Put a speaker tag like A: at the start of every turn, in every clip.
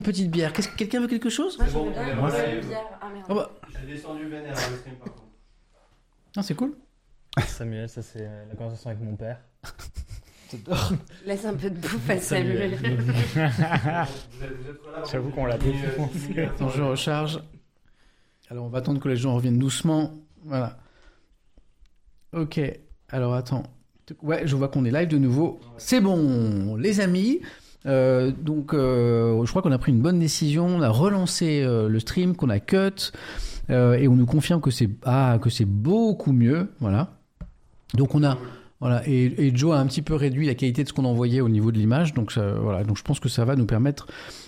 A: Petite bière. Quelqu'un veut quelque chose?
B: Moi, j'aimerais bien
C: Moi,
B: une
C: c'est-
B: bière. Ah merde.
A: Oh bah.
D: J'ai descendu vénère le stream par contre.
A: Non, c'est cool.
C: Samuel, ça c'est la conversation avec mon père.
B: Laisse un peu de bouffe à
C: Samuel.
B: Samuel.
D: Vous êtes là,
C: J'avoue qu'on l'a défoncé.
A: Attends, je recharge. Alors, on va attendre que les gens reviennent doucement. Voilà. Ok. Alors, attends. Ouais, je vois qu'on est live de nouveau. C'est bon, les amis. Je crois qu'on a pris une bonne décision. On a relancé le stream, qu'on a cut. Et on nous confirme que c'est beaucoup mieux. Voilà. Donc, on a... Voilà, et Joe a un petit peu réduit la qualité de ce qu'on envoyait au niveau de l'image, donc voilà, donc je pense que ça va nous permettre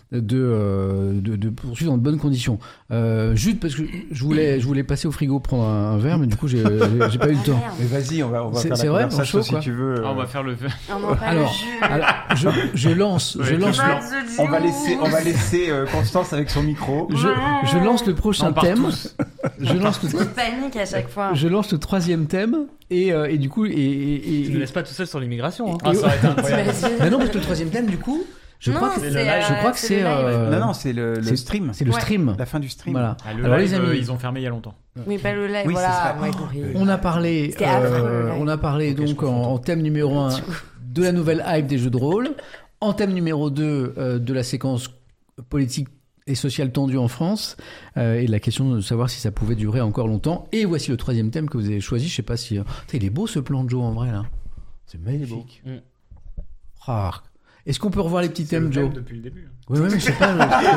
A: de poursuivre dans de bonnes conditions. Juste parce que je voulais passer au frigo prendre un verre, mais du coup j'ai pas eu le temps.
E: Mais vas-y, on va faire
A: C'est
E: la
A: vrai,
E: conversation
A: chaud, quoi.
E: si tu veux.
C: Ah, on va faire le vin.
B: On en parle
A: Alors, je lance
E: On va laisser Constance avec son micro.
A: je lance le prochain
C: On part
A: thème.
C: tous.
A: Je lance le
B: Je panique à chaque fois.
A: je lance le troisième thème et du coup
C: Tu ne laisses pas tout seul sur l'immigration. Hein.
A: Ah,
C: ça aurait été incroyable.
B: T'imagines
A: bah non, parce que le troisième thème du coup je
B: Non,
A: crois que
B: c'est
A: c'est
B: le live.
E: Non, c'est le stream.
A: c'est le
B: Ouais.
A: stream.
E: La fin du stream.
A: Voilà.
C: Ah, le
A: Alors
C: live,
A: les amis,
C: ils ont fermé il y a longtemps.
B: Oui, pas le live,
E: Oui,
B: voilà.
E: c'est ça.
B: Ouais, compris.
A: on a parlé
B: C'était affreux, le live.
A: on a parlé
E: Ok, je
A: donc
E: confonds
A: en thème numéro 1 de la nouvelle hype des jeux de rôle, en thème numéro 2 de la séquence politique et sociale tendue en France et de la question de savoir si ça pouvait durer encore longtemps. Et voici le troisième thème que vous avez choisi. Je sais pas si Putain, il est beau ce plan de Joe en vrai là. C'est magnifique.
C: Mm.
A: Ah. Est-ce qu'on peut revoir les petits thèmes, Joe?
C: Depuis le début.
A: Oui, mais je sais pas.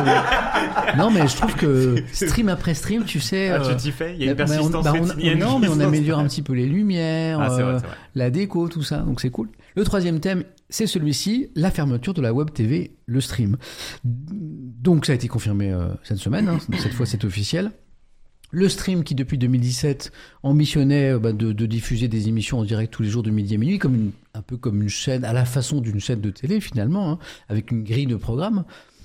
A: Non, mais je trouve que stream après stream, tu sais.
C: Ah, tu t'y fais. Il y a une
A: bah,
C: persistance.
A: non, mais on améliore un petit peu les lumières,
C: Ah, c'est vrai, c'est vrai.
A: la déco, tout ça. Donc c'est cool. Le troisième thème, c'est celui-ci, la fermeture de la web TV, le stream. Donc ça a été confirmé cette semaine. Hein. Cette fois, c'est officiel. Le stream qui, depuis 2017, ambitionnait de diffuser des émissions en direct tous les jours de midi à minuit, un peu comme une chaîne, à la façon d'une chaîne de télé finalement, hein, avec une grille de programmes.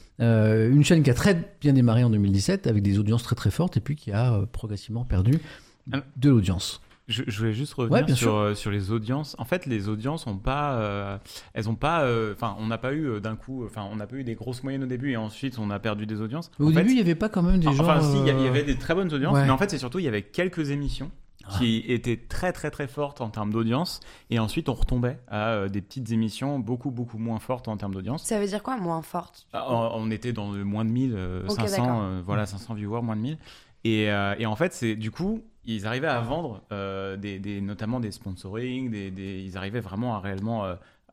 A: Une chaîne qui a très bien démarré en 2017, avec des audiences très très fortes, et puis qui a progressivement perdu de l'audience.
C: Je voulais juste
A: Ouais,
C: revenir
A: bien
C: sur les audiences. En fait, les audiences ont pas, elles ont pas, enfin, on n'a pas eu d'un coup, enfin, on n'a pas eu des grosses moyennes au début et ensuite on a perdu des audiences.
A: Au début, il n'y avait pas quand même des gens...
C: Enfin, si, il y avait des très bonnes audiences,
A: ouais.
C: mais en fait, c'est surtout, il y avait quelques émissions qui étaient très très très fortes en termes d'audience et ensuite on retombait à des petites émissions beaucoup beaucoup moins fortes en termes d'audience.
B: Ça veut dire quoi, moins forte?
C: On était dans le moins de 1000,
B: Ok,
C: 500,
B: d'accord.
C: voilà, 500 viewers, moins de 1000. Et en fait, c'est du coup, ils arrivaient à vendre notamment des sponsoring, ils arrivaient vraiment à réellement,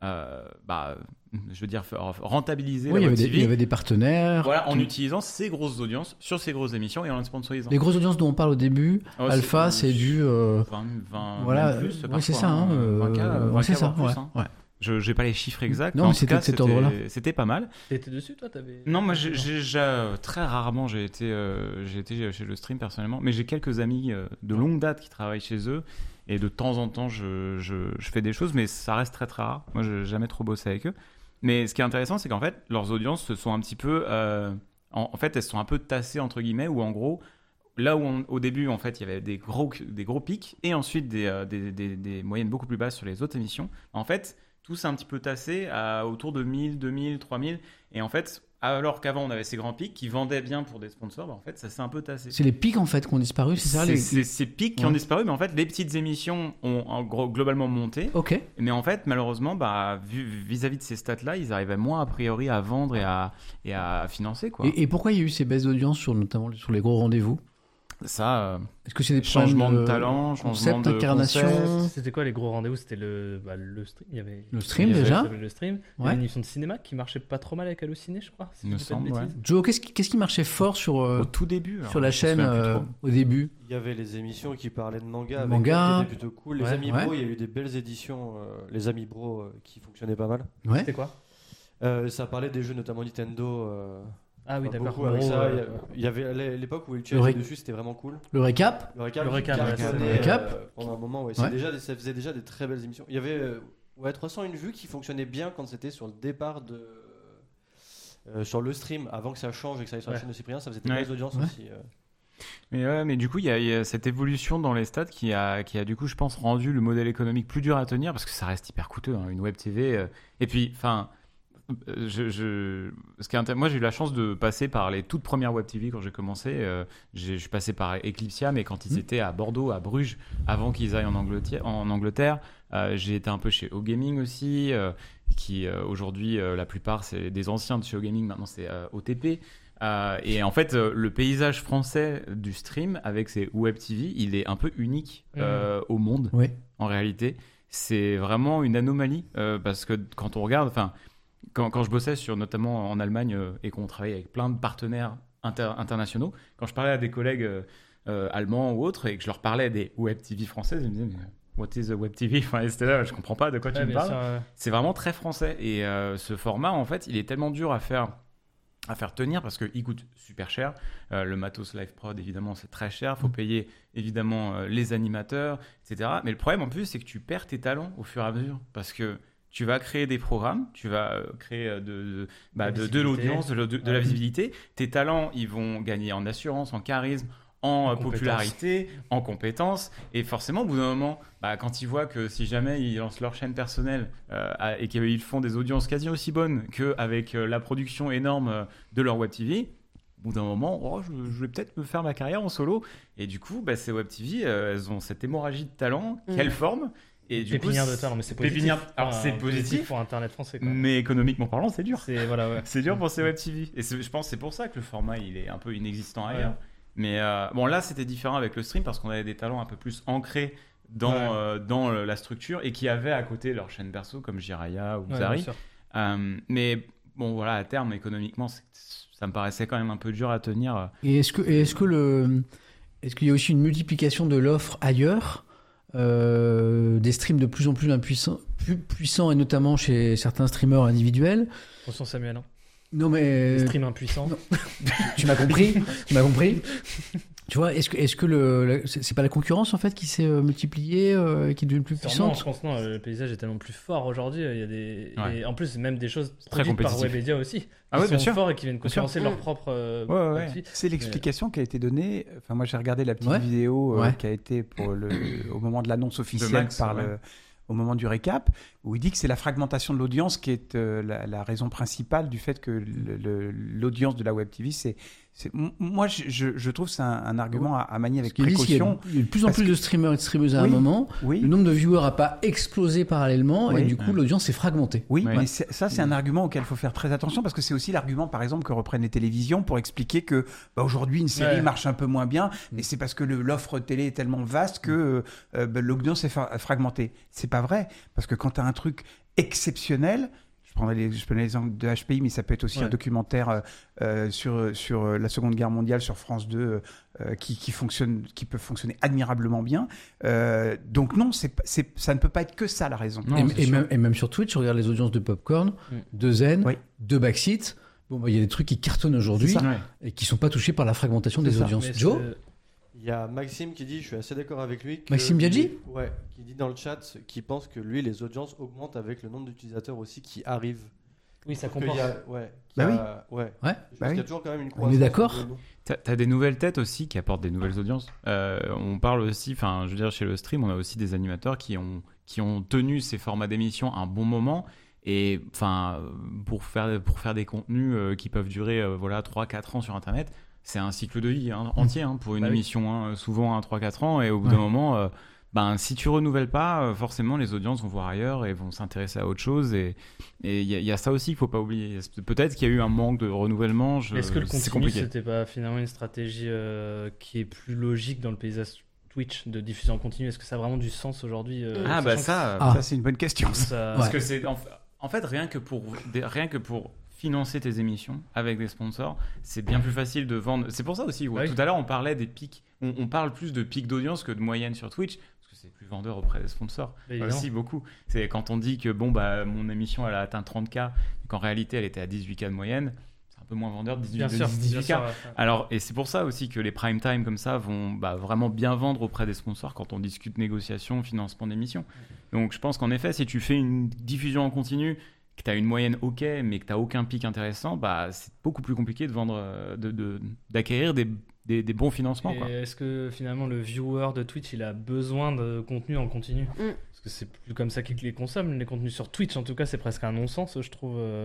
C: je veux dire, rentabiliser
A: Oui,
C: la
A: il
C: web TV.
A: y avait des partenaires.
C: Voilà, en utilisant ces grosses audiences sur ces grosses émissions et en les sponsorisant.
A: Les grosses audiences dont on parle au début,
C: Oh,
A: Alpha, c'est du...
C: 20,
A: voilà,
C: même plus,
A: oui, c'est
C: parfois,
A: ça. Hein,
C: 20K,
A: ouais, c'est
C: 20K,
A: ça.
C: voire
A: Ouais,
C: plus, hein.
A: ouais.
C: Je n'ai pas les chiffres exacts,
A: Non,
C: mais en
A: mais
C: tout
A: c'était
C: cas,
A: de cet ordre-là.
C: c'était pas mal.
F: T'étais dessus, toi t'avais...
C: Non, moi, très rarement, j'ai été chez le stream personnellement, mais j'ai quelques amis de longue date qui travaillent chez eux, et de temps en temps, je fais des choses, mais ça reste très très rare. Moi, je n'ai jamais trop bossé avec eux. Mais ce qui est intéressant, c'est qu'en fait, leurs audiences se sont un petit peu... en fait, elles sont un peu tassées, entre guillemets, où en gros, là où au début, en fait, il y avait des gros pics, et ensuite des moyennes beaucoup plus basses sur les autres émissions, en fait... Tout s'est un petit peu tassé à autour de 1000, 2000, 3000. Et en fait, alors qu'avant on avait ces grands pics qui vendaient bien pour des sponsors, en fait ça s'est un peu tassé.
A: C'est les pics en fait qui ont disparu, c'est ça
C: C'est ces pics qui ont disparu, mais en fait les petites émissions ont en gros, globalement monté.
A: Ok.
C: Mais en fait, malheureusement, vis-à-vis de ces stats-là, ils arrivaient moins a priori à vendre et à financer, quoi.
A: Et pourquoi il y a eu ces baisses d'audience notamment sur les gros rendez-vous?
C: Ça,
A: Est-ce que c'est des
C: changement
A: problèmes
C: de talent, changement
A: concept,
C: de
A: incarnation
C: concept.
F: C'était quoi les gros rendez-vous? C'était le stream. Il y avait
A: Le stream,
F: il y avait-
A: déjà.
F: il y avait le stream. Il y
A: Ouais.
F: avait une émission de cinéma qui marchait pas trop mal avec Allociné, je crois. si
C: Il me
F: je dis pas de
C: semble,
F: bêtises.
A: Joe, qu'est-ce qui marchait fort sur
C: Au tout début. alors,
A: sur la
C: je me
A: chaîne
C: souviens plus trop.
A: au début?
D: Il y avait les émissions qui parlaient de manga,
A: Manga.
D: avec qui étaient plutôt cool. Les
F: Ouais,
D: Amis
A: ouais.
D: Bro, il y a eu des belles éditions, les Amis Bro qui fonctionnaient pas mal.
A: Ouais.
F: C'était quoi?
D: Ça parlait des jeux, notamment Nintendo.
F: Ah oui,
D: pas
F: d'accord.
D: beaucoup
F: En
D: avec
F: gros,
D: ça. Il y avait l'époque où tu
A: Le
D: étais
A: ré-
D: dessus, c'était vraiment cool.
A: Le récap?
D: Le récap,
F: Le récap,
D: qui
F: ouais,
D: cartonnait,
A: le récap.
D: pendant un moment, ouais.
A: Ouais.
D: Ça faisait déjà des très belles émissions. Il y avait 301 vues qui fonctionnaient bien quand c'était sur le départ de sur le stream, avant que ça change et que ça aille sur la
F: Ouais.
D: chaîne de Cyprien, ça faisait des
C: Ouais.
D: belles audiences
A: Ouais.
D: aussi.
C: Mais du coup, il y a cette évolution dans les stats qui a du coup, je pense, rendu le modèle économique plus dur à tenir parce que ça reste hyper coûteux, hein, une web TV. Et puis, enfin, Moi, j'ai eu la chance de passer par les toutes premières Web TV quand j'ai commencé. Je suis passé par Eclipsia, mais quand ils étaient à Bordeaux, à Bruges, avant qu'ils aillent en Angleterre. J'ai été un peu chez OGaming aussi, qui aujourd'hui, la plupart, c'est des anciens de chez OGaming. Maintenant, c'est OTP. Et en fait, le paysage français du stream avec ses Web TV, il est un peu unique au monde, en réalité. C'est vraiment une anomalie parce que quand on regarde, quand je bossais notamment en Allemagne et qu'on travaillait avec plein de partenaires internationaux, quand je parlais à des collègues allemands ou autres et que je leur parlais des Web TV françaises, ils me disaient What is a Web TV? C'était là, je comprends pas de quoi tu me parles. C'est vraiment très français et ce format, en fait, il est tellement dur à faire tenir parce qu'il coûte super cher. Le matos live prod, évidemment, c'est très cher. Il faut payer, évidemment, les animateurs, etc. Mais le problème, en plus, c'est que tu perds tes talents au fur et à mesure parce que tu vas créer des programmes, tu vas créer de l'audience, de la visibilité. Tes talents, ils vont gagner en assurance, en charisme, en popularité, en compétences. Et forcément, au bout d'un moment, quand ils voient que si jamais ils lancent leur chaîne personnelle et qu'ils font des audiences quasi aussi bonnes qu'avec la production énorme de leur Web TV, au bout d'un moment, je vais peut-être me faire ma carrière en solo. Et du coup, ces Web TV, elles ont cette hémorragie de talent qu'elles forment. Et du
F: pépinière de talent, mais c'est positif.
C: Alors c'est positif
F: pour Internet français.
C: Mais économiquement parlant, c'est dur.
F: C'est
C: dur pour ces Web TV. Et je pense que c'est pour ça que le format il est un peu inexistant ailleurs. Mais là, c'était différent avec le stream parce qu'on avait des talents un peu plus ancrés dans la structure et qui avaient à côté leur chaîne perso comme Jiraya ou Zari. Mais bon, voilà, à terme, économiquement, ça me paraissait quand même un peu dur à tenir.
A: Et est-ce qu'il y a aussi une multiplication de l'offre ailleurs? Des streams de plus en plus puissants et notamment chez certains streamers individuels.
F: Attention Samuel.
A: Non mais
F: les streams impuissants.
A: Tu m'as compris. Tu vois, est-ce que c'est pas la concurrence en fait qui s'est multipliée, qui est devenue plus puissante?
F: Je pense non. Le paysage est tellement plus fort aujourd'hui. Il y a des et en plus même des choses
C: très
F: produites par Webedia aussi. Qui sont forts et qui viennent concurrencer leur propre.
G: C'est l'explication qui a été donnée. Enfin, moi j'ai regardé la petite vidéo qui a été au moment de l'annonce officielle au moment du récap, où il dit que c'est la fragmentation de l'audience qui est la raison principale du fait que l'audience de la Web TV, moi, je trouve que c'est un argument à manier avec précaution.
A: Il y a de plus en plus de streamers et de streameuses à un moment. Le nombre de viewers n'a pas explosé parallèlement et du coup, l'audience s'est fragmentée.
G: Mais ça, c'est un argument auquel il faut faire très attention parce que c'est aussi l'argument, par exemple, que reprennent les télévisions pour expliquer que aujourd'hui, une série marche un peu moins bien et c'est parce que l'offre télé est tellement vaste que l'audience est fragmentée. C'est pas vrai parce que quand tu as un truc exceptionnel, je prenais l'exemple de HPI, mais ça peut être aussi un documentaire sur la Seconde Guerre mondiale sur France 2 qui peut fonctionner admirablement bien. Donc non, ça ne peut pas être que ça la raison.
A: Non, et même sur Twitch, je regarde les audiences de Popcorn, de Zen, de Backseat. Il y a des trucs qui cartonnent aujourd'hui et qui ne sont pas touchés par la fragmentation des audiences.
D: Mais
A: Joe ?
D: Il y a Maxime qui dit, je suis assez d'accord avec lui.
A: Maxime Biaggi ?
D: Ouais, qui dit dans le chat qu'il pense que lui, les audiences augmentent avec le nombre d'utilisateurs aussi qui arrivent.
F: Oui, ça compense.
D: Il y a toujours quand même une croissance.
A: On est d'accord ?
C: T'as des nouvelles têtes aussi qui apportent des nouvelles audiences. On parle aussi, je veux dire, chez le stream, on a aussi des animateurs qui ont tenu ces formats d'émission un bon moment. Et pour faire des contenus qui peuvent durer 3-4 ans sur Internet, c'est un cycle de vie entier pour une émission, souvent 3-4 ans. Et au bout d'un moment, si tu renouvelles pas, forcément les audiences vont voir ailleurs et vont s'intéresser à autre chose. Et il y a ça aussi qu'il faut pas oublier. Peut-être qu'il y a eu un manque de renouvellement.
F: Est-ce que le continu, c'était pas finalement une stratégie qui est plus logique dans le paysage Twitch de diffusion en continu? Est-ce que ça a vraiment du sens aujourd'hui?
G: Ça c'est une bonne question.
C: Parce que c'est en fait rien que pour financer tes émissions avec des sponsors, c'est bien plus facile de vendre. C'est pour ça aussi, tout à l'heure on parlait des pics, on parle plus de pics d'audience que de moyenne sur Twitch, parce que c'est plus vendeur auprès des sponsors. Aussi beaucoup. C'est quand on dit que mon émission elle a atteint 30K, qu'en réalité elle était à 18K de moyenne, c'est un peu moins vendeur de 18K. Alors, et c'est pour ça aussi que les prime time comme ça vont vraiment bien vendre auprès des sponsors quand on discute négociation, financement d'émissions. Donc je pense qu'en effet, si tu fais une diffusion en continu, que tu as une moyenne OK, mais que tu n'as aucun pic intéressant, c'est beaucoup plus compliqué de vendre, d'acquérir des bons financements.
F: Est-ce que finalement le viewer de Twitch, il a besoin de contenu en continu? Parce que c'est plus comme ça qu'il les consomme. Les contenus sur Twitch, en tout cas, c'est presque un non-sens, je trouve.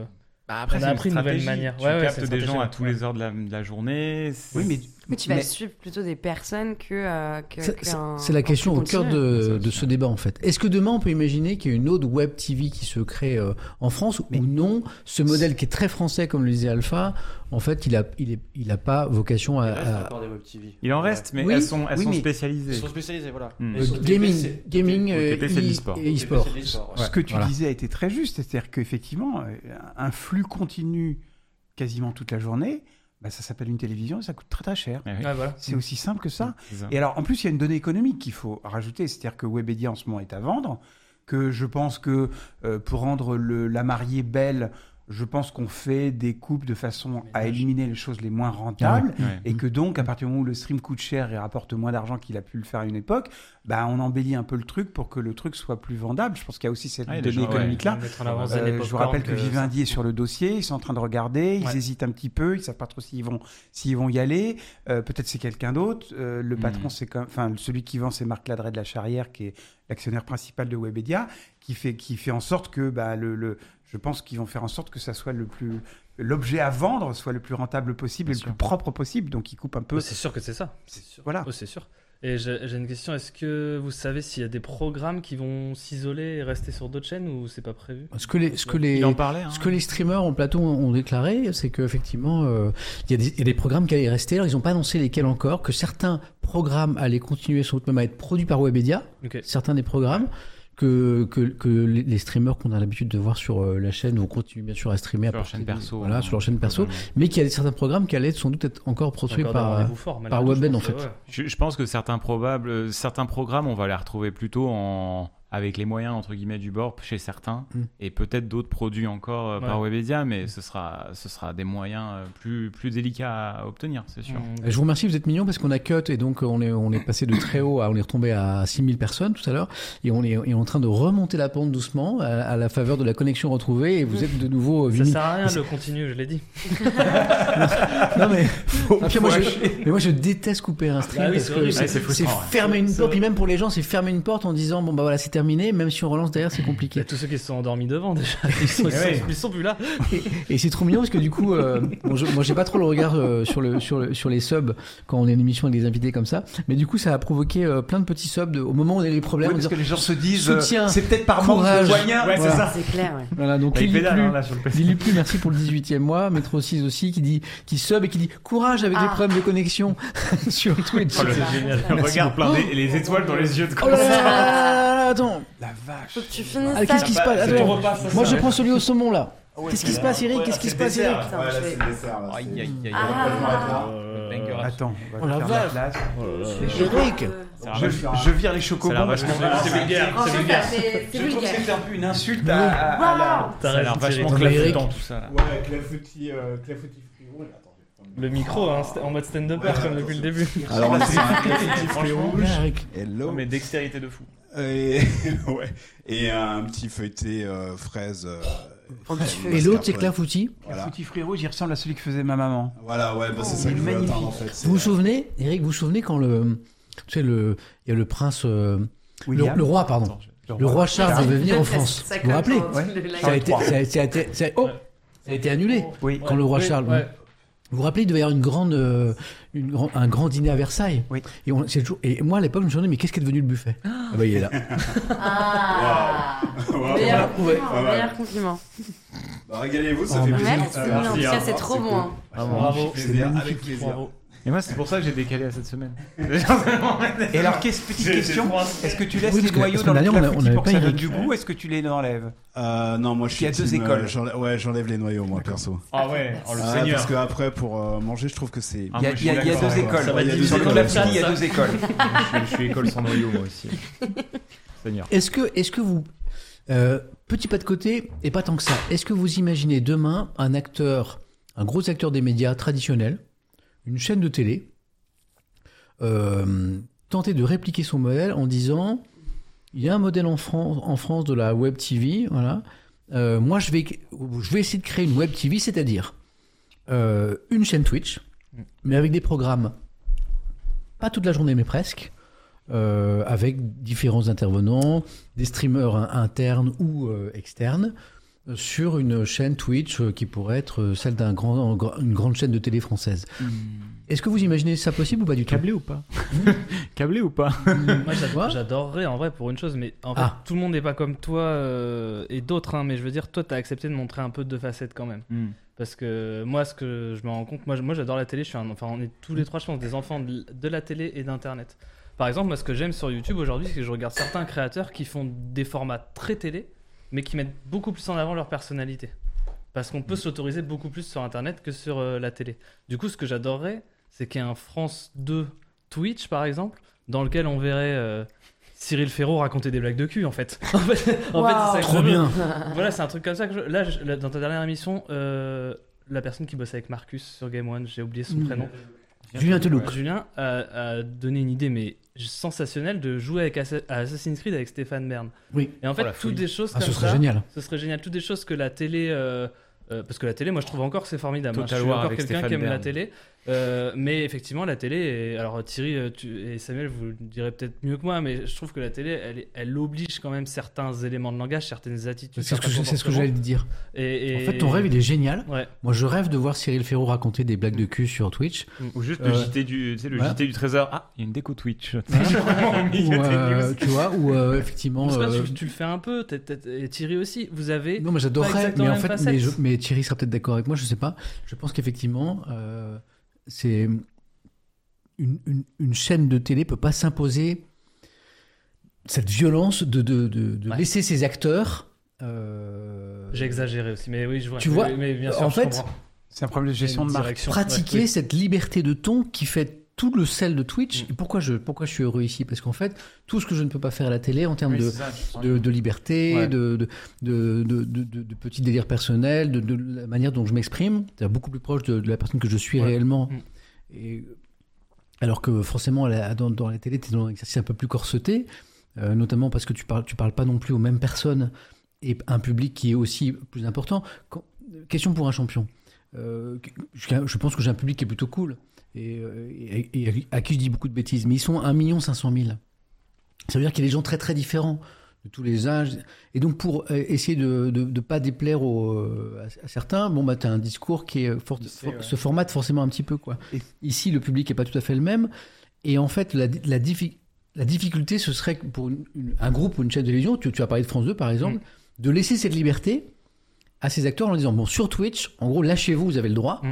C: Après,
F: On a
C: c'est
F: appris une nouvelle
C: stratégie.
F: manière.
C: Tu
F: Ouais,
C: captes
F: c'est une
C: des gens à
F: stratégie,
C: tous les heures de la journée.
G: Oui, mais
B: Oui, tu vas
G: mais-
B: suivre plutôt des personnes que
A: C'est la question au cœur de ce débat en fait. Est-ce que demain on peut imaginer qu'il y a une autre web TV qui se crée en France ou non? Ce modèle qui est très français comme le disait Alpha, en fait il a pas vocation
D: Il reste
A: à
D: encore des web TV.
C: Il en reste, mais
A: Oui,
C: elles sont
G: mais-
C: spécialisées.
D: Ils sont spécialisés, voilà.
C: Hmm.
D: Et sur
A: gaming
C: OTP, c'est de l'e-sport.
A: et e-sport.
D: c'est de l'e-sport, ouais.
G: Ce que tu
A: voilà.
G: disais a été très juste, c'est-à-dire qu'effectivement, un flux continu quasiment toute la journée, bah, ça s'appelle une télévision et ça coûte très très cher.
C: Ouais, oui.
F: Ouais, voilà.
G: C'est aussi simple que ça.
C: C'est ça.
G: Et alors, en plus, il y a une donnée économique qu'il faut rajouter, c'est-à-dire que Webedia en ce moment est à vendre, que je pense que pour rendre la mariée belle, je pense qu'on fait des coupes de façon à éliminer les choses les moins rentables.
C: Ouais.
G: Et que donc, à partir du moment où le stream coûte cher et rapporte moins d'argent qu'il a pu le faire à une époque, bah, on embellit un peu le truc pour que le truc soit plus vendable. Je pense qu'il y a aussi cette
C: Ouais, les
G: donnée
C: gens,
G: économique-là.
F: Mettre en avant
G: Je vous rappelle que Vivendi est sur le dossier, ils sont en train de regarder, ils
F: Ouais.
G: hésitent un petit peu, ils savent pas trop s'ils vont y aller. Peut-être c'est quelqu'un d'autre. Le patron, c'est celui qui vend, c'est Marc Ladret de la Charrière, qui est l'actionnaire principal de Webedia, qui fait en sorte que je pense qu'ils vont faire en sorte que ça soit l'objet à vendre soit le plus rentable possible et le plus propre possible. Donc ils coupent un peu.
F: C'est sûr que c'est ça. C'est sûr.
G: Voilà.
F: Oh, c'est sûr. Et j'ai une question, est-ce que vous savez s'il y a des programmes qui vont s'isoler et rester sur d'autres chaînes ou c'est pas prévu?
A: Ce que
C: Il en parlait. Hein.
A: Ce que les streamers en plateau ont déclaré, c'est qu'effectivement, il y a des programmes qui allaient rester. Alors, ils n'ont pas annoncé lesquels encore, que certains programmes allaient continuer sans doute même à être produits par Webedia,
F: Ok.
A: certains des programmes, que les streamers qu'on a l'habitude de voir sur la chaîne vont continuer bien sûr à streamer
C: Sur
A: à
C: leur
A: partir
C: chaîne
A: de-
C: perso.
A: voilà, sur leur chaîne perso, mais qu'il y a certains programmes qui allaient sans doute être encore produits
F: Encore
A: par
F: rendez-vous fort,
A: par
F: malgré tout,
A: Webben,
F: je
A: en
F: pense,
A: fait.
F: ouais.
C: Je pense que certains programmes, on va les retrouver plutôt avec les moyens entre guillemets du bord chez certains, et peut-être d'autres produits encore par Webedia, mais ce sera des moyens plus délicats à obtenir, c'est sûr.
A: Je vous remercie, vous êtes mignons parce qu'on a cut et donc on est passé de très haut on est retombé à 6000 personnes tout à l'heure et on est en train de remonter la pente doucement à la faveur de la connexion retrouvée et vous êtes de nouveau
F: Ça
A: 8000.
F: sert à rien de le continuer, je l'ai dit.
A: Non mais moi je déteste couper un stream
F: Bah oui,
A: parce
F: c'est
A: que
F: horrible.
C: Ouais, c'est
A: c'est
C: frustrant, ouais.
A: fermer une
F: C'est
A: porte, puis
F: vrai.
A: même pour les gens c'est fermer une porte en disant bon bah voilà c'est terminé, même si on relance derrière c'est
F: Il y
A: compliqué.
F: a tous ceux qui se sont endormis devant déjà. Ils sont plus là.
A: Et c'est trop mignon parce que du coup, moi j'ai pas trop le regard sur les subs quand on a une émission avec des invités comme ça, mais du coup ça a provoqué plein de petits subs au moment où on a eu les problèmes.
G: Oui,
A: en
G: parce que
A: disant,
G: les gens se disent,
A: soutien,
G: c'est peut-être par manque
A: courage.
G: de moyens.
C: Ouais, c'est ça.
B: C'est clair, ouais.
A: voilà, donc
C: Avec
A: Lily
C: pédale,
A: Plus,
C: hein, là, sur le PC.
A: Lily Plus, merci pour le 18e mois, Métro 6 aussi qui sub et qui dit courage avec les problèmes de connexion sur Twitch.
C: Oh, le
F: génial.
C: Regarde plein les étoiles dans les yeux de
A: Oh là là là là là, attends,
G: La vache.
B: Faut que tu finisses
A: ah, qu'est-ce
B: ça.
A: qui se passe?
F: C'est
A: Attends.
F: ton repas, ça,
A: Moi
F: ça.
A: je prends celui au saumon là. Qu'est-ce qui se passe Eric? Qu'est-ce qui se passe Eric?
B: Putain,
E: Ouais, là,
B: je
E: c'est
B: vais-
E: le dessert. Là,
C: Aïe,
E: c'est-
C: aïe, aïe.
G: Attends, on
A: Oh
G: va
A: la
G: faire la
A: vache.
G: place.
A: Eric,
G: Je vire les chocobons.
C: Ça a l'air
G: parce
C: vachement
G: qu'on-
F: C'est vulgaire.
B: En
F: C'est
B: fait,
F: vulgaire.
B: c'est
G: Je trouve que
B: vulgaire.
G: c'était un peu une insulte à la...
F: T'as
C: Ça a l'air
F: raison,
C: vachement
F: Thierry.
A: Eric.
C: clafoutant tout ça. Là.
E: Ouais, clafoutis frérot. Attends, je vais prendre-
F: Le micro, hein, en mode stand-upper comme depuis le début.
E: Alors, on a fait un clafoutis
C: Franchement,
E: rouge.
A: Eric.
E: Hello.
C: mais dextérité de fou.
E: Et, ouais. Et un petit feuilleté fraise.
A: Et l'autre c'est Clafoutis.
E: Voilà.
G: Petit frérot, j'y ressemble à celui que faisait ma maman.
E: Voilà, ouais, bah, c'est ça
G: Il
E: que
G: est
E: je voulais
G: magnifique.
E: atteindre en fait.
A: Vous vous souvenez, Eric, vous vous souvenez quand il y a le prince,
G: William.
A: le roi, pardon. Le roi Charles devait venir en France.
B: Ça
A: Vous vous rappelez?
B: comme dans le live.
A: Ça a été annulé.
G: Oui.
A: Quand le roi
F: Oui,
A: Charles.
F: ouais.
A: Vous vous rappelez, il devait y avoir un grand dîner à Versailles.
G: Oui.
A: Et moi, à l'époque, je me demandais, mais qu'est-ce qui est devenu le buffet? Ah bah, il est là.
B: Ah.
E: Wow.
B: Meilleur
A: Ouais.
B: compliment, meilleur compliment.
E: Bah, régalez-vous, ça
A: Oh,
E: fait
A: merci.
E: plaisir.
B: Merci,
C: merci,
B: en tout cas,
C: hein.
B: c'est trop
E: C'est
B: bon.
E: cool.
B: hein.
F: Bravo.
E: Avec plaisir,
G: magnifique.
E: avec plaisir.
F: Bravo.
C: Et moi, c'est pour ça que j'ai décalé à cette semaine.
G: Et alors, petite
C: J'ai
G: question,
C: froid.
G: est-ce que tu laisses
A: Oui,
G: les
A: parce que
G: noyaux
A: la
G: dans le
A: semaine dernière, on
G: clafoutis
A: avait
G: pour que
A: pas
G: ça donne
A: Eric.
G: du goût, ou est-ce que tu les enlèves?
E: Non, moi je suis
G: Il y a deux
E: team,
G: écoles.
E: j'enlève les noyaux, moi, perso.
C: Ah ouais, oh, le
E: Ah,
C: seigneur.
E: parce que après, pour manger, je trouve que c'est.
C: Ah,
G: Il y a,
C: moi, je
G: il y a-
C: suis
G: il y a
C: d'accord,
G: deux
C: ouais.
G: écoles.
F: Ça va
E: Il y a
G: Sur
E: deux
G: le
E: écoles.
G: clafoutis, il y a deux écoles.
C: Je suis école sans noyau, moi aussi. Seigneur.
A: Est-ce que vous, petit pas de côté, et pas tant que ça, est-ce que vous imaginez demain un gros acteur des médias traditionnels, une chaîne de télé, tenter de répliquer son modèle en disant, il y a un modèle en France de la web TV, voilà. Moi, je vais essayer de créer une web TV, c'est-à-dire une chaîne Twitch, mais avec des programmes, pas toute la journée, mais presque. Avec différents intervenants, des streamers internes ou externes, sur une chaîne Twitch qui pourrait être celle d'une grande chaîne de télé française. Est-ce que vous imaginez ça possible ou pas du tout?
C: Câblé ou pas? Câblé ou pas?
F: Moi, j'adorerais en vrai pour une chose, mais en fait, tout le monde n'est pas comme toi et d'autres, hein, mais je veux dire, toi, t'as accepté de montrer un peu de deux facettes quand même. Parce que moi, ce que je me rends compte, moi j'adore la télé, on est tous les trois, je pense, des enfants de la télé et d'Internet. Par exemple, moi, ce que j'aime sur YouTube aujourd'hui, c'est que je regarde certains créateurs qui font des formats très télé, mais qui mettent beaucoup plus en avant leur personnalité. Parce qu'on peut s'autoriser beaucoup plus sur Internet que sur la télé. Du coup, ce que j'adorerais, c'est qu'il y ait un France 2 Twitch, par exemple, dans lequel on verrait Cyril Ferraud raconter des blagues de cul, en fait. En fait, c'est
A: trop bien.
F: Voilà, c'est un truc comme ça que là, dans ta dernière émission, la personne qui bosse avec Marcus sur Game One, j'ai oublié son prénom.
A: Julien Telouk.
F: Julien a donné une idée, mais sensationnelle, de jouer à Assassin's Creed avec Stéphane Bern.
A: Oui.
F: Et en fait, toutes des choses comme
A: ce serait
F: ça.
A: génial.
F: Ce serait génial. Toutes des choses que la télé. Parce que la télé, moi, je trouve encore que c'est formidable.
C: Total
F: Je suis
C: War
F: encore
C: avec
F: quelqu'un qui
C: Stéphane
F: aime la
C: Bern.
F: télé. Mais effectivement, la télé. Alors, Thierry et Samuel, vous le direz peut-être mieux que moi, mais je trouve que la télé, elle oblige quand même certains éléments de langage, certaines attitudes.
A: C'est ce que j'allais te dire.
F: Et
A: En fait, ton rêve, il est génial.
F: Ouais.
A: Moi, je rêve de voir Cyril Ferraud raconter des blagues de cul sur Twitch.
C: Ou juste le JT du, tu sais, le
A: voilà.
C: JT du Trésor. Ah, il y a une déco Twitch.
A: Tu vois, ou effectivement.
F: Je sais pas, tu le fais un peu, et Thierry aussi. Vous avez.
A: Non, mais
F: pas
A: j'adorerais,
F: exactement
A: mais en
F: la
A: fait,
F: même facette.
A: mais Thierry sera peut-être d'accord avec moi, je sais pas. Je pense qu'effectivement, c'est une chaîne de télé peut pas s'imposer cette violence de laisser ses acteurs.
F: J'ai exagéré aussi, mais oui, je vois.
A: Tu vois,
F: mais bien sûr,
A: en
F: je
A: fait,
F: comprends.
G: C'est un problème de gestion de marque.
F: Direction.
A: pratiquer
F: Ouais.
A: cette liberté de ton qui fait tout le sel de Twitch. Et pourquoi je suis heureux ici? Parce qu'en fait, tout ce que je ne peux pas faire à la télé en termes de liberté,
C: Ouais.
A: de petits délires personnels, de la manière dont je m'exprime, c'est beaucoup plus proche de la personne que je suis
F: Ouais.
A: réellement.
F: Mm.
A: Et, alors que forcément, dans la télé, tu es dans un exercice un peu plus corseté, notamment parce que tu parles pas non plus aux mêmes personnes et un public qui est aussi plus important. Question pour un champion. Je pense que j'ai un public qui est plutôt cool et à qui je dis beaucoup de bêtises, mais ils sont 1 500 000. Ça veut dire qu'il y a des gens très très différents de tous les âges, et donc pour essayer de pas déplaire à certains, bon bah t'as un discours qui est se formate forcément un petit peu quoi. Ici le public est pas tout à fait le même, et en fait la difficulté ce serait que pour un groupe ou une chaîne de télévision, tu as parlé de France 2 par exemple, de laisser cette liberté à ces acteurs en leur disant bon, sur Twitch en gros lâchez-vous, vous avez le droit.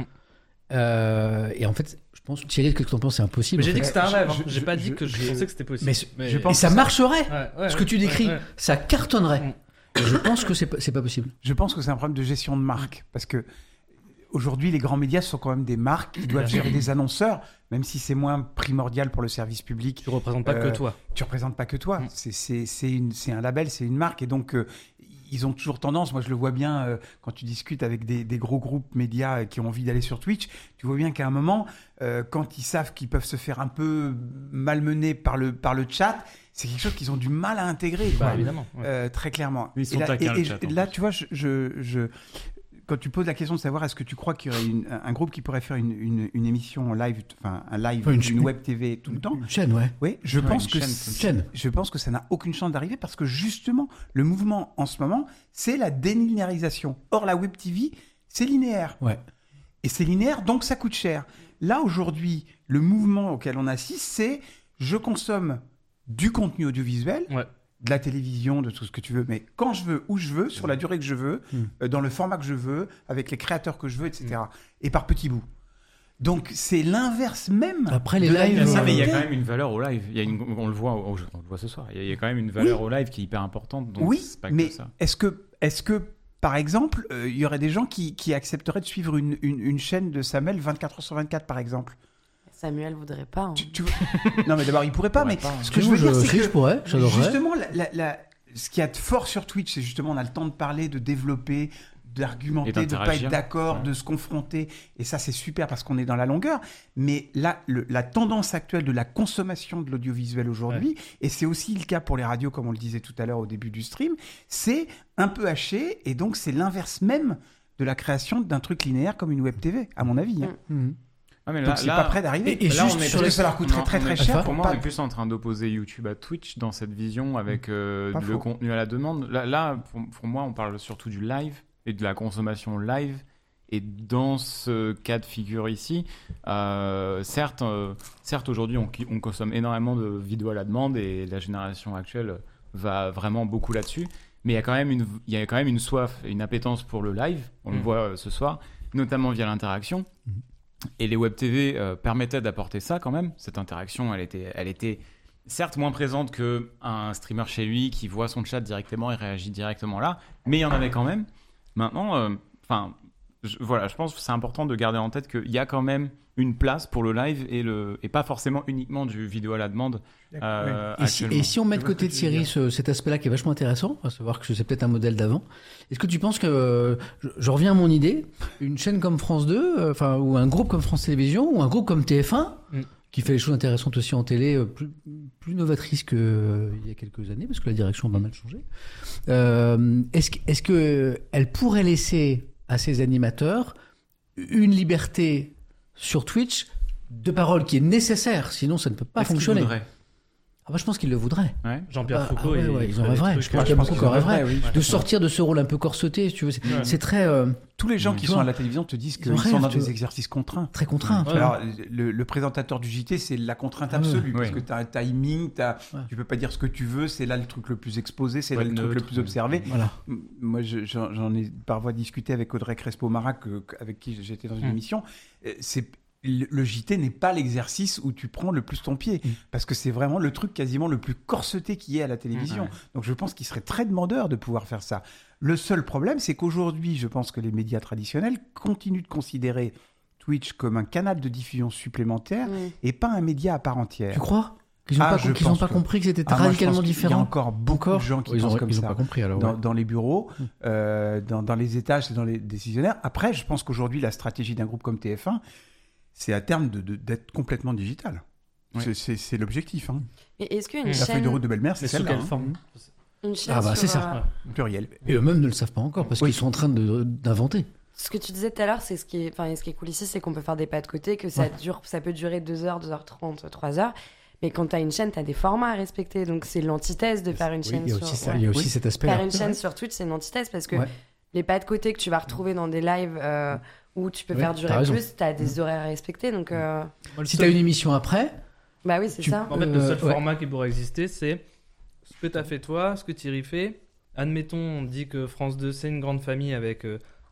A: Et en fait je pense, Thierry, qu'est-ce que tu en penses? C'est impossible.
F: Mais j'ai
A: en
F: dit
A: fait.
F: que c'était un rêve. J'ai pas dit que je pensais que c'était possible.
A: Mais
G: je pense
A: et ça
G: que
A: marcherait.
F: Ouais,
A: Ce que tu décris,
F: ouais.
A: ça cartonnerait. Et je pense que c'est pas possible.
G: Je pense que c'est un problème de gestion de marque. Parce que aujourd'hui, les grands médias sont quand même des marques qui doivent gérer des annonceurs, même si c'est moins primordial pour le service public.
F: Tu représentes pas que toi.
G: Tu représentes pas que toi. C'est un label, c'est une marque. Et donc, ils ont toujours tendance, moi je le vois bien quand tu discutes avec des gros groupes médias qui ont envie d'aller sur Twitch, tu vois bien qu'à un moment, quand ils savent qu'ils peuvent se faire un peu malmener par le chat, c'est quelque chose qu'ils ont du mal à intégrer.
F: Bah,
G: quoi.
F: évidemment. Ouais.
G: Très clairement.
C: Ils sont taquins, le chat, en
G: là,
C: plus.
G: tu vois, quand tu poses la question de savoir est-ce que tu crois qu'il y aurait un groupe qui pourrait faire une émission en live, enfin un live, une web TV tout le temps,
A: Une chaîne, ouais.
G: oui, je pense que
A: Une chaîne.
G: je pense que ça n'a aucune chance d'arriver parce que justement, le mouvement en ce moment, c'est la délinéarisation. Or, la web TV, c'est linéaire.
A: Ouais.
G: Et c'est linéaire, donc ça coûte cher. Là, aujourd'hui, le mouvement auquel on assiste, c'est je consomme du contenu audiovisuel,
F: Ouais.
G: de la télévision, de tout ce que tu veux, mais quand je veux, où je veux, sur la durée que je veux, dans le format que je veux, avec les créateurs que je veux, etc. Et par petits bouts. Donc, c'est l'inverse même.
A: Après, les
G: de la
A: lives,
C: Il y a ça, mais il y a
G: linéarité.
C: quand même une valeur au live. On le voit ce soir. Il y a quand même une valeur au live qui est hyper importante. Donc
G: Oui,
C: c'est pas
G: mais
C: que ça.
G: est-ce que, par exemple, il y aurait des gens qui accepteraient de suivre une chaîne de Samuel 24h/24, par exemple?
B: Samuel voudrait pas. hein.
G: Non, mais d'abord, il pourrait pas, mais ce que je
A: Moi,
G: veux dire, c'est
A: si
G: que
A: je pourrais, j'adorerais.
G: justement, ce qu'il y a de fort sur Twitch, c'est justement, on a le temps de parler, de développer, d'argumenter,
C: Et
G: de ne pas
C: d'interagir.
G: être d'accord,
C: Ouais.
G: de se confronter. Et ça, c'est super parce qu'on est dans la longueur. Mais là, la tendance actuelle de la consommation de l'audiovisuel aujourd'hui, et c'est aussi le cas pour les radios, comme on le disait tout à l'heure au début du stream, c'est un peu haché. Et donc, c'est l'inverse même de la création d'un truc linéaire comme une web TV, à mon avis. hein.
C: Ah, mais
G: Donc, c'est pas prêt d'arriver.
A: Et
C: là,
A: juste
C: on est
A: sur
G: Parce
A: les-
G: que ça leur coûterait très très cher.
C: Pour moi,
G: pas-
C: on est plus en train d'opposer YouTube à Twitch dans cette vision avec
G: Pas
C: le
G: faux.
C: contenu à la demande. Là pour moi, on parle surtout du live et de la consommation live. Et dans ce cas de figure ici, certes aujourd'hui, on consomme énormément de vidéos à la demande et la génération actuelle va vraiment beaucoup là-dessus. Mais il y a quand même une soif et une appétence pour le live. On le voit ce soir, notamment via l'interaction. Et les web TV permettaient d'apporter ça quand même. Cette interaction, elle était certes moins présente qu'un streamer chez lui qui voit son chat directement et réagit directement là, mais il y en avait quand même. Maintenant, je pense que c'est important de garder en tête qu'il y a quand même une place pour le live et pas forcément uniquement du vidéo à la demande.
A: Et si on met de côté de Thierry cet aspect-là qui est vachement intéressant, à savoir que c'est peut-être un modèle d'avant, est-ce que tu penses que, je reviens à mon idée, une chaîne comme France 2, ou un groupe comme France Télévisions, ou un groupe comme TF1, qui fait des choses intéressantes aussi en télé, plus novatrices qu'il y a quelques années, parce que la direction a pas mal changé, est-ce qu'elle pourrait laisser à ses animateurs une liberté sur Twitch de parole qui est nécessaire, sinon ça ne peut pas fonctionner. Je pense qu'il le voudrait.
C: Ouais.
F: Jean-Pierre Foucault,
A: ils en rêveraient. Je pense qu'il y a beaucoup qui en rêveraient. De sortir de ce rôle un peu corseté, si tu veux. C'est très.
G: Tous les gens qui sont à la télévision te disent qu'ils sont dans des exercices contraints.
A: Très contraints.
G: Ouais. Alors, le présentateur du JT, c'est la contrainte absolue. Parce que tu as un timing, tu peux pas dire ce que tu veux, c'est là le truc le plus exposé, c'est là le truc le plus observé.
A: Voilà.
G: Moi, j'en ai parfois discuté avec Audrey Crespo-Mara, avec qui j'étais dans une émission. Le JT n'est pas l'exercice où tu prends le plus ton pied, parce que c'est vraiment le truc quasiment le plus corseté qui est à la télévision. Donc je pense qu'il serait très demandeur de pouvoir faire ça. Le seul problème, c'est qu'aujourd'hui, je pense que les médias traditionnels continuent de considérer Twitch comme un canal de diffusion supplémentaire et pas un média à part entière.
A: Tu crois qu'ils n'ont pas compris que c'était radicalement différent?
G: Il y a encore beaucoup de gens qui pensent comme ça.
A: Ils n'ont pas compris alors.
G: Dans les bureaux, dans les étages et dans les décisionnaires. Après, je pense qu'aujourd'hui, la stratégie d'un groupe comme TF1, c'est à terme d'être complètement digital. Ouais. C'est l'objectif.
B: Et est-ce qu'une
G: la feuille de route de belle-mère, c'est celle-là.
F: Sous quelle forme
B: Une chaîne
A: c'est ça.
G: Pluriel.
A: Et eux-mêmes ne le savent pas encore parce qu'ils sont en train d'inventer.
B: Ce que tu disais tout à l'heure, c'est ce qui est cool ici, c'est qu'on peut faire des pas de côté, que ça peut durer 2h, 2h30, 3h. Mais quand tu as une chaîne, tu as des formats à respecter. Donc c'est l'antithèse de faire une chaîne sur...
A: Il y a aussi cet aspect-là.
B: Faire une chaîne sur Twitch, c'est une antithèse parce que les pas de côté que tu vas retrouver dans des lives... où tu peux faire durer plus, tu as des horaires à respecter. Donc,
A: si tu as une émission après...
B: Bah oui, c'est ça.
F: En fait, le seul format qui pourrait exister, c'est ce que tu as fait toi, ce que Thierry fait. Admettons, on dit que France 2, c'est une grande famille avec...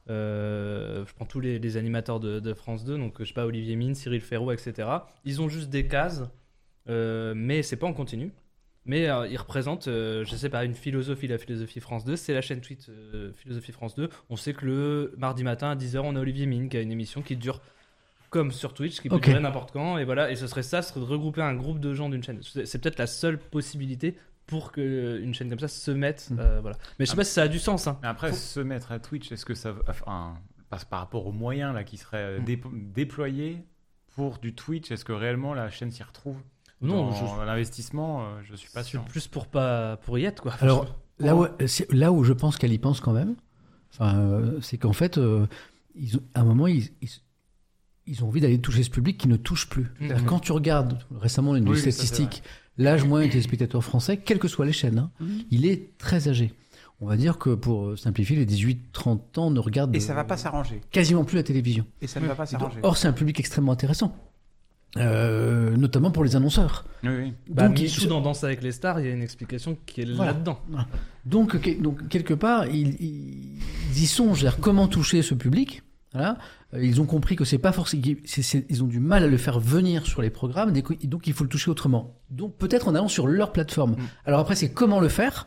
F: je prends tous les animateurs de France 2, donc je sais pas, Olivier Mine, Cyril Ferraud, etc. Ils ont juste des cases, mais c'est pas en continu. Mais ils représentent, je sais pas, une philosophie. La philosophie France 2, c'est la chaîne Twitch Philosophie France 2. On sait que le mardi matin à 10h, on a Olivier Mine qui a une émission qui dure comme sur Twitch, qui peut durer n'importe quand. Et voilà, et ce serait de regrouper un groupe de gens d'une chaîne. C'est peut-être la seule possibilité pour qu'une chaîne comme ça se mette. Voilà. Mais je sais pas si ça a du sens.
C: Mais après, se mettre à Twitch, est-ce que ça... par rapport aux moyens là, qui seraient déployés pour du Twitch, est-ce que réellement la chaîne s'y retrouve?
F: Non,
C: l'investissement, je suis pas sûr.
F: C'est plus pour y être, quoi.
A: Alors, là où je pense qu'elle y pense quand même, c'est qu'en fait, à un moment, ils ont envie d'aller toucher ce public qui ne touche plus. Quand tu regardes, récemment, une statistique, l'âge moyen des téléspectateurs français, quelles que soient les chaînes, il est très âgé. On va dire que, pour simplifier, les 18-30 ans ne regardent...
G: Et ça va pas s'arranger.
A: Quasiment plus la télévision.
G: Et ça ne va pas s'arranger.
A: Or, c'est un public extrêmement intéressant. Notamment pour les annonceurs.
C: Oui.
F: Donc, Michou dans Danse avec les stars, il y a une explication qui est là-dedans. Voilà.
A: Donc, quelque part, ils y songent vers comment toucher ce public. Voilà. Ils ont compris que c'est pas forcément, ils ont du mal à le faire venir sur les programmes, donc il faut le toucher autrement. Donc peut-être en allant sur leur plateforme. Alors après, c'est comment le faire.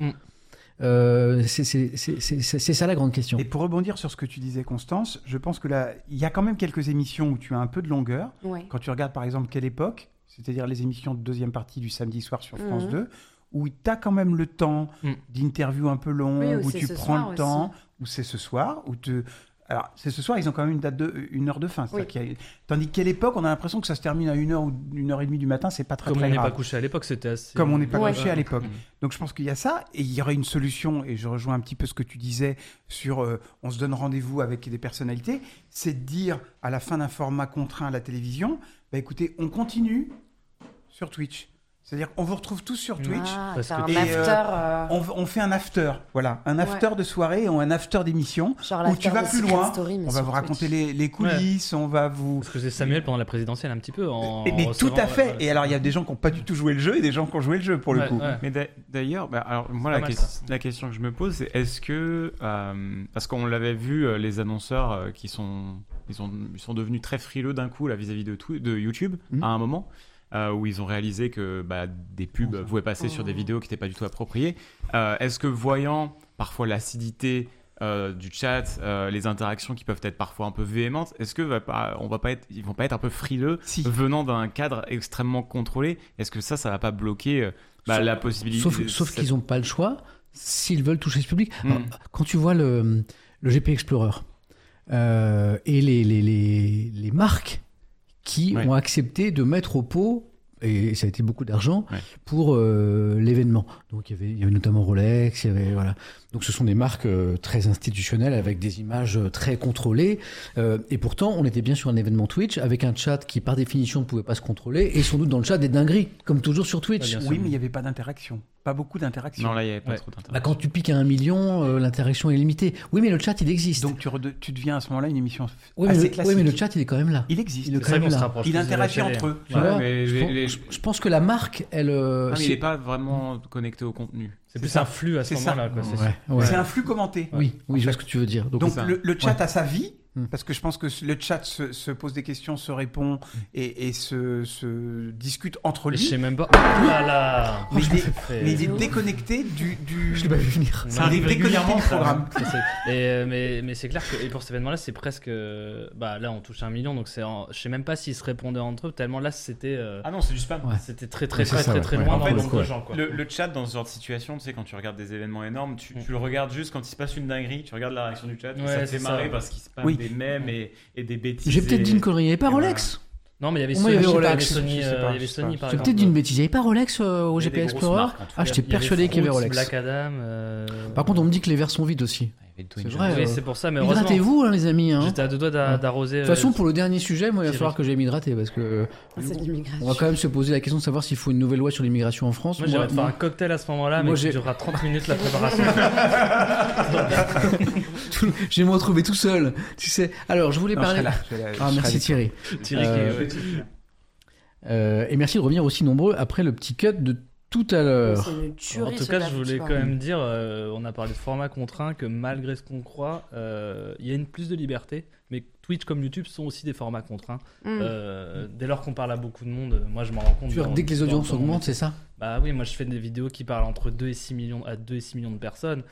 A: C'est ça la grande question.
G: Et pour rebondir sur ce que tu disais, Constance, je pense que là, il y a quand même quelques émissions où tu as un peu de longueur. Quand tu regardes par exemple Quelle époque, c'est-à-dire les émissions de deuxième partie du samedi soir sur France 2, où tu as quand même le temps d'interviews un peu longues, où tu prends le temps, où c'est ce soir, alors, c'est ce soir, ils ont quand même une heure de fin. Tandis que Quelle époque, on a l'impression que ça se termine à 1h ou 1h30 du matin, c'est pas très grave.
F: Comme on n'est pas couché à l'époque, c'était assez...
G: Comme on n'est pas couché à l'époque. Donc je pense qu'il y a ça, et il y aurait une solution, et je rejoins un petit peu ce que tu disais sur on se donne rendez-vous avec des personnalités, c'est de dire à la fin d'un format contraint à la télévision, écoutez, on continue sur Twitch. C'est-à-dire on vous retrouve tous sur Twitch.
B: C'est un after.
G: On fait un after, voilà, un after de soirée ou un after d'émission où tu vas plus loin. On va vous raconter les coulisses, on va vous.
F: Parce que c'est Samuel pendant la présidentielle un petit peu.
G: Mais tout à fait. Et alors il y a des gens qui n'ont pas du tout joué le jeu et des gens qui ont joué le jeu pour le coup.
C: Mais d'ailleurs, alors moi la question que je me pose, c'est est-ce que parce qu'on l'avait vu, les annonceurs ils sont devenus très frileux d'un coup là vis-à-vis de YouTube à un moment. Où ils ont réalisé que des pubs pouvaient passer sur des vidéos qui n'étaient pas du tout appropriées. Est-ce que voyant parfois l'acidité du chat, les interactions qui peuvent être parfois un peu véhémentes, est-ce que ils vont pas être un peu frileux venant d'un cadre extrêmement contrôlé? Est-ce que ça va pas bloquer la possibilité
A: Sauf qu'ils n'ont pas le choix s'ils veulent toucher ce public. Alors, quand tu vois le GP Explorer et les marques qui ont accepté de mettre au pot, et ça a été beaucoup d'argent, pour l'événement. Donc il y avait notamment Rolex, voilà. Donc ce sont des marques très institutionnelles avec des images très contrôlées. Et pourtant, on était bien sur un événement Twitch avec un chat qui, par définition, ne pouvait pas se contrôler. Et sans doute dans le chat des dingueries, comme toujours sur Twitch.
G: Oui, mais il n'y avait pas d'interaction. Pas beaucoup d'interaction.
C: Non, là, il n'y avait pas trop d'interaction.
A: Quand tu piques à 1 million, l'interaction est limitée. Oui, mais le chat, il existe.
G: Donc tu deviens à ce moment-là une émission assez classique.
A: Oui, mais le chat, il est quand même là.
G: Il existe.
A: Il est quand même là.
G: Il interagit entre eux.
A: Je pense que la marque, elle...
C: il n'est pas vraiment connecté au contenu.
F: C'est plus un flux à ce moment-là.
G: C'est un flux commenté.
A: Oui, je vois ce que tu veux dire.
G: Donc le chat a sa vie. Parce que je pense que le chat se pose des questions, se répond et se discute entre lui.
F: Je sais même pas. Oh là là.
G: Mais il est déconnecté du.
A: Je l'ai pas vu venir.
G: Ça arrive régulièrement au programme.
F: Mais c'est clair que et pour cet événement-là, c'est presque. Là, on touche 1 million, donc je sais même pas s'ils se répondaient entre eux. Tellement là, c'était.
C: Ah non, c'est du spam.
F: C'était très loin dans le nombre de gens. Quoi.
C: Le chat dans ce genre de situation, tu sais, quand tu regardes des événements énormes, tu le regardes juste quand il se passe une dinguerie. Tu regardes la réaction du chat, ça te fait marrer parce qu'il se passe des mèmes et des bêtises.
A: J'ai peut-être dit une connerie, il n'y avait pas Rolex.
F: Non, mais il y avait Sony, par exemple.
A: J'ai peut-être dit une bêtise, il n'y avait pas Rolex au GP Explorer. J'étais persuadé qu'il y avait Rolex.
F: Black Adam.
A: Par contre, on me dit que les verres sont vides aussi. C'est vrai.
F: Oui, c'est pour ça, mais
A: hydratez-vous, les amis.
F: J'étais à 2 doigts d'arroser.
A: De toute façon, pour le dernier sujet, moi, il va falloir que j'aille m'hydrater parce que on va quand même se poser la question de savoir s'il faut une nouvelle loi sur l'immigration en France.
F: Moi, j'irais te faire un cocktail à ce moment-là, mais qui durera 30 minutes la préparation.
A: Je vais me retrouver tout seul. Tu sais. Alors, je voulais parler. Merci Thierry. Et merci de revenir aussi nombreux après le petit cut de tout à l'heure.
F: En tout cas, je voulais quand même dire, on a parlé de format contraint, que malgré ce qu'on croit, il y a une plus de liberté, mais Twitch comme YouTube sont aussi des formats contraints. Dès lors qu'on parle à beaucoup de monde, moi je m'en rends compte.
A: Dès que les audiences augmentent, c'est ça ?
F: Bah oui, moi je fais des vidéos qui parlent entre 2 et 6 millions de personnes.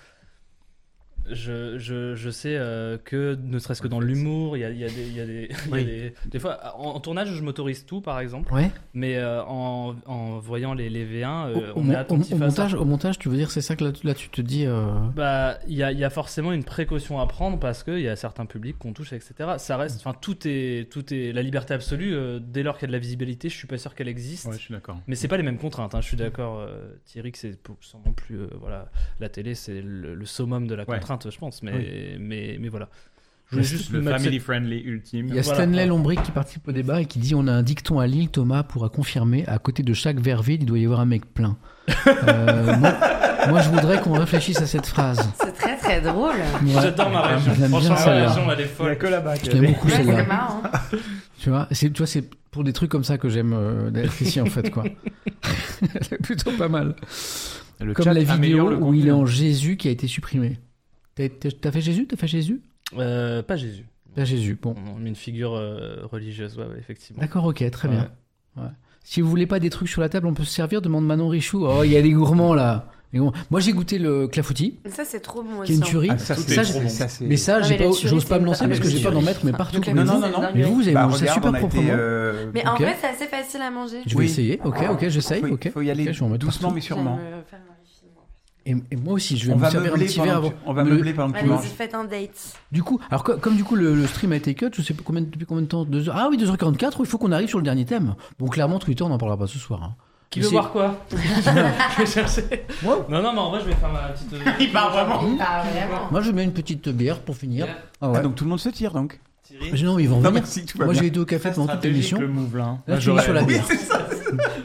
F: Je sais que ne serait-ce que dans l'humour, il y a des fois en tournage je m'autorise tout par exemple, mais en voyant les V1 on est attentif à ça. Au
A: montage, tu veux dire c'est ça que là tu te dis
F: il y a forcément une précaution à prendre parce qu'il y a certains publics qu'on touche, etc. Ça reste, enfin tout est la liberté absolue. Dès lors qu'il y a de la visibilité, je suis pas sûr qu'elle existe.
C: Ouais, je suis d'accord.
F: Mais c'est pas les mêmes contraintes. Je suis d'accord, Thierry, que c'est sûrement plus la télé, c'est le summum de la contrainte. Je pense, mais voilà.
C: Je voulais juste le family friendly ultime.
A: Il y a Stanley Lombric qui participe au débat et qui dit: on a un dicton à Lille, Thomas pourra confirmer, à côté de chaque verre vide, il doit y avoir un mec plein. Moi, je voudrais qu'on réfléchisse à cette phrase.
B: C'est très très drôle.
F: J'adore ma région. Franchement, ma région, elle est folle.
G: Il n'y a que là-bas.
A: Je l'aime beaucoup celle-là.
B: C'est marrant.
A: Tu vois, c'est pour des trucs comme ça que j'aime d'être ici en fait, quoi. C'est plutôt pas mal. Comme la vidéo où il est en Jésus qui a été supprimée. T'as fait Jésus ? Pas Jésus.
F: Pas Jésus,
A: bon.
F: On met une figure religieuse, effectivement.
A: D'accord, ok, très bien. Ouais. Si vous voulez pas des trucs sur la table, on peut se servir, demande Manon Richoux. Oh, il y a des gourmands là. Moi j'ai goûté le clafoutis.
B: Ça c'est trop bon aussi.
A: Qui est une tuerie. Mais ça, j'ose pas me lancer parce que j'ai peur d'en mettre mais partout.
G: Non.
A: Mais vous avez mangé ça super proprement.
B: Mais en vrai, c'est assez facile à manger.
A: Je vais essayer. Ok, j'essaye.
G: Il faut y aller doucement mais sûrement.
A: Et moi aussi, je vais me servir un petit verre avant.
G: On va meubler pendant que tu manges.
B: Allez-y, faites un date.
A: Du coup, alors comme du coup le stream a été cut, je sais pas depuis combien de temps, 2 heures. Ah oui, 2h44, il faut qu'on arrive sur le dernier thème. Bon, clairement, Twitter, on n'en parlera pas ce soir. Hein.
F: Qui veut voir quoi? Je vais chercher.
A: Wow.
F: Non, mais en vrai, je vais faire ma petite.
G: Il part vraiment.
A: Moi, je mets une petite bière pour finir.
G: Ah, donc tout le monde se tire donc.
A: Mais non, ils vont venir. Moi, j'ai été au café pendant toute l'émission.
C: Le Mouvlin.
A: Là, je finis sur la bière.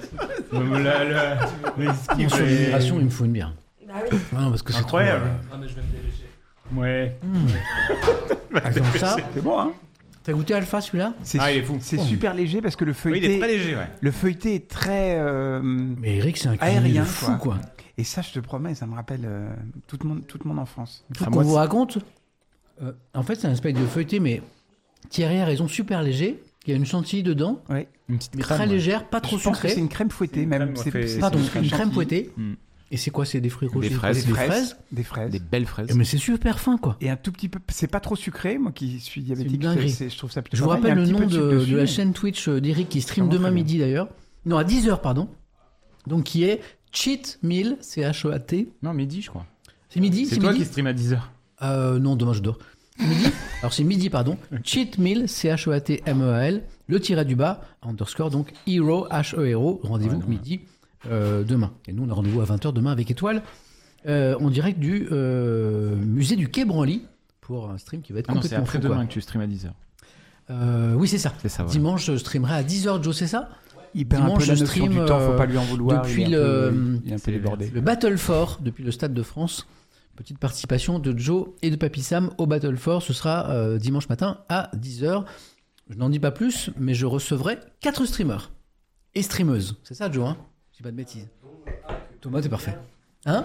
A: Non, sur l'immigration, il me faut une bière.
B: Ah oui.
A: Non, parce que c'est
C: Incroyable.
A: trop,
F: Ah, mais je vais me délécher.
C: Ouais.
A: Attends, ça,
G: C'est bon, hein?
A: t'as goûté Alpha celui-là?
G: C'est
C: Ah, il est fou.
G: C'est
A: Oh.
G: super léger parce que le
C: Oui,
G: feuilleté,
C: il est très léger, ouais.
G: le feuilleté est très.
A: Mais Eric, c'est un cuisinier
G: Aérien,
A: de fou, quoi.
G: Et ça, je te promets, ça me rappelle toute mon enfance.
A: Il faut
C: Ah,
A: qu'on
C: moi,
A: vous
C: c'est-
A: raconte. En fait, c'est un espèce de feuilleté, mais Thierry a raison, super léger. Il y a une chantilly dedans,
C: Une petite
A: mais
C: crème.
A: très légère, pas trop
G: Je pense que
A: sucrée.
G: c'est une crème fouettée,
C: C'est une
G: même.
C: crème,
G: C'est-
C: on fait-
G: c'est-
A: Pardon,
G: c'est
A: une crème
G: chantilly.
A: fouettée.
C: Mm.
A: Et c'est quoi? C'est des fruits rouges,
C: Des fraises.
G: Des
A: fraises.
G: Des fraises.
C: Des belles fraises.
A: Mais c'est super fin, quoi.
G: Et un tout petit peu. C'est pas trop sucré, moi qui suis diabétique.
A: dinguerie.
G: Je trouve ça plutôt
A: Je vous
G: pas mal.
A: rappelle
G: Il y
A: le
G: a un
A: nom
G: petit peu de sucre
A: de
G: dessus,
A: la
G: mais-
A: chaîne Twitch d'Eric qui stream
G: Vraiment
A: demain
G: très bien.
A: midi d'ailleurs. Non, à 10h, pardon. Donc qui est Cheat Meal, C-H-E-A-T.
C: Non, midi, je crois.
A: C'est midi?
C: C'est toi
A: midi
C: qui stream à 10h.
A: Non, demain je dors. C'est midi. Alors c'est midi, pardon. Cheat Meal, C-H-E-A-T-M-E-A-L. Le tiret du bas, underscore, donc Hero, H-E-R-O. Rendez-vous
C: Ouais, non,
A: midi demain. Et nous, on a rendez-vous à 20h demain avec Étoile. En direct du musée du Quai Branly pour un stream qui va être
C: Ah non, c'est
A: complètement
C: après
A: fou, quoi.
C: demain que tu stream à 10h.
A: Oui, c'est ça.
C: C'est ça, voilà.
A: Dimanche, je streamerai à 10h, Joe, c'est ça?
G: Il perd un
A: Dimanche,
G: peu la
A: je
G: notion
A: stream,
G: du temps, faut pas lui en vouloir.
A: depuis
G: il est un peu
C: c'est
G: débordé.
A: Le Battle for, depuis le Stade de France. Petite participation de Joe et de Papy Sam au Battle for. Ce sera dimanche matin à 10h. Je n'en dis pas plus, mais je recevrai 4 streamers et streameuses. C'est ça, Joe, hein? Je dis pas de bêtises. Thomas, t'es parfait. Hein?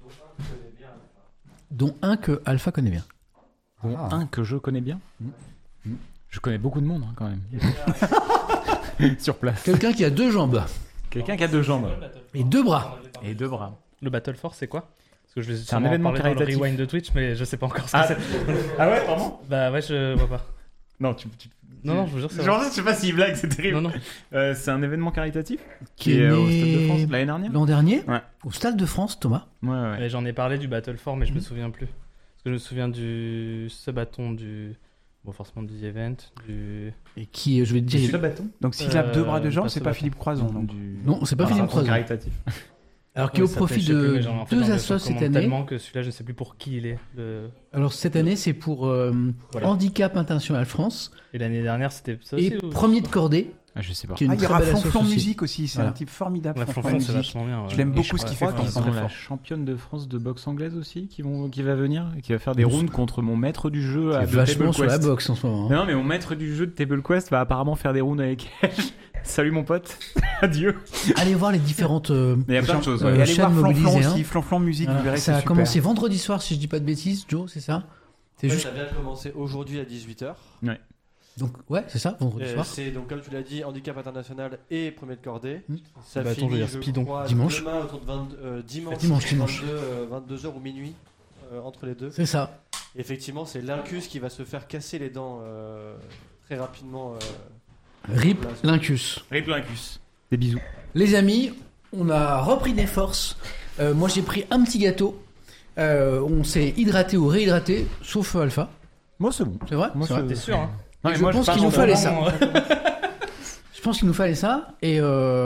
A: Dont un que Alpha connaît bien.
C: Bon, un que je connais bien. Je connais beaucoup de monde, hein, quand même. Sur place.
A: Quelqu'un qui a 2 jambes
C: Quelqu'un qui a 2 jambes.
A: et 2 bras.
C: Et 2 bras.
F: Le Battle Force, c'est quoi? Parce que je vais
C: un
F: sûrement en
C: événement
F: parler dans le
C: caritatif.
F: rewind de Twitch, mais je sais pas encore ce que
C: Ah,
F: c'est.
C: ah ouais, vraiment?
F: Bah ouais, je vois pas.
C: Non,
F: Non, je vous jure, c'est
C: Genre,
F: vrai.
C: je sais pas s'il blague, c'est terrible.
F: Non, non.
C: C'est un événement caritatif
A: Qui est
C: au Stade de
A: né
C: France l'année dernière.
A: l'an dernier
C: Ouais.
A: au Stade de France, Thomas.
C: Ouais.
F: Et j'en ai parlé du Battle For, mais je me souviens plus. Parce que je me souviens du Subathon, bon, forcément du Event, du.
A: Et qui, je vais te dire.
C: bâton.
G: Donc s'il a 2 bras de jambes,
F: pas
G: c'est
F: ce
G: pas
F: bâton.
G: Philippe Croison. Donc.
A: Non, c'est pas Philippe Croison.
C: Caritatif.
A: Alors qui est au profit de 2 assos cette année.
F: Tellement que celui-là, je sais plus pour qui il est.
A: Alors cette année, c'est pour
F: Voilà.
A: Handicap International France
F: Et l'année dernière, c'était ça
A: et
F: aussi ou-
A: Premier de Cordée,
C: Ah, je sais pas.
A: qui est une
G: Ah, il y
A: très
G: aura
A: belle
G: Flonflon
A: asso aussi.
G: Musique aussi, c'est
A: Voilà.
G: un type formidable.
F: La
G: Flonflon
F: Flonflon, c'est
G: Musique.
F: vachement bien. ouais.
G: Je l'aime
F: Et
G: beaucoup, ce
F: crois-
G: qu'il
F: je
G: fait
F: crois
G: quand
F: qu'ils
G: il
F: sont
G: prend
C: la
F: forts.
C: championne de France de boxe anglaise aussi qui va venir et qui va faire des rounds contre mon maître du jeu à
A: Qui est vachement sur la boxe en ce moment. hein.
C: Non mais mon maître du jeu de Table Quest va apparemment faire des rounds avec elle. Salut mon pote. Adieu.
A: Allez voir les différentes.
C: Mais il y a plein de choses.
A: Euh,
G: Et allez voir
A: chaîne
G: Flonflon
A: mobilisée,
G: aussi,
A: hein.
G: Flonflon Musique,
A: Voilà.
G: vous verrez,
A: Ça a
G: c'est super.
A: commencé vendredi soir, si je dis pas de bêtises, Joe, c'est ça? C'est
D: Ouais,
A: juste.
D: Ça vient de commencer aujourd'hui à 18h.
A: Donc ouais, c'est ça, vendredi soir.
D: C'est donc comme tu l'as dit, handicap international et premier de cordée.
A: Hmm.
D: Ça
F: Bah, attends, je
D: finit,
F: vais dire
D: je
F: Speedon.
D: crois,
A: Dimanche.
D: demain autour de
A: Dimanche.
D: 22h ou minuit entre les deux.
A: C'est ça.
D: Effectivement, c'est Lincus qui va se faire casser les dents très rapidement.
A: RIP
D: Voilà.
A: Lincus.
C: Riplincus. Des bisous.
A: Les amis, on a repris des forces. Moi j'ai pris un petit gâteau. On s'est hydraté ou réhydraté, sauf Alpha.
C: Moi c'est bon.
A: C'est vrai?
C: Moi,
A: C'est vrai.
F: T'es sûr, hein?
C: Non,
A: Je
C: moi,
A: pense
C: pars
A: qu'il nous
C: en
A: fallait
C: moment,
A: ça. Je pense qu'il nous fallait ça. Et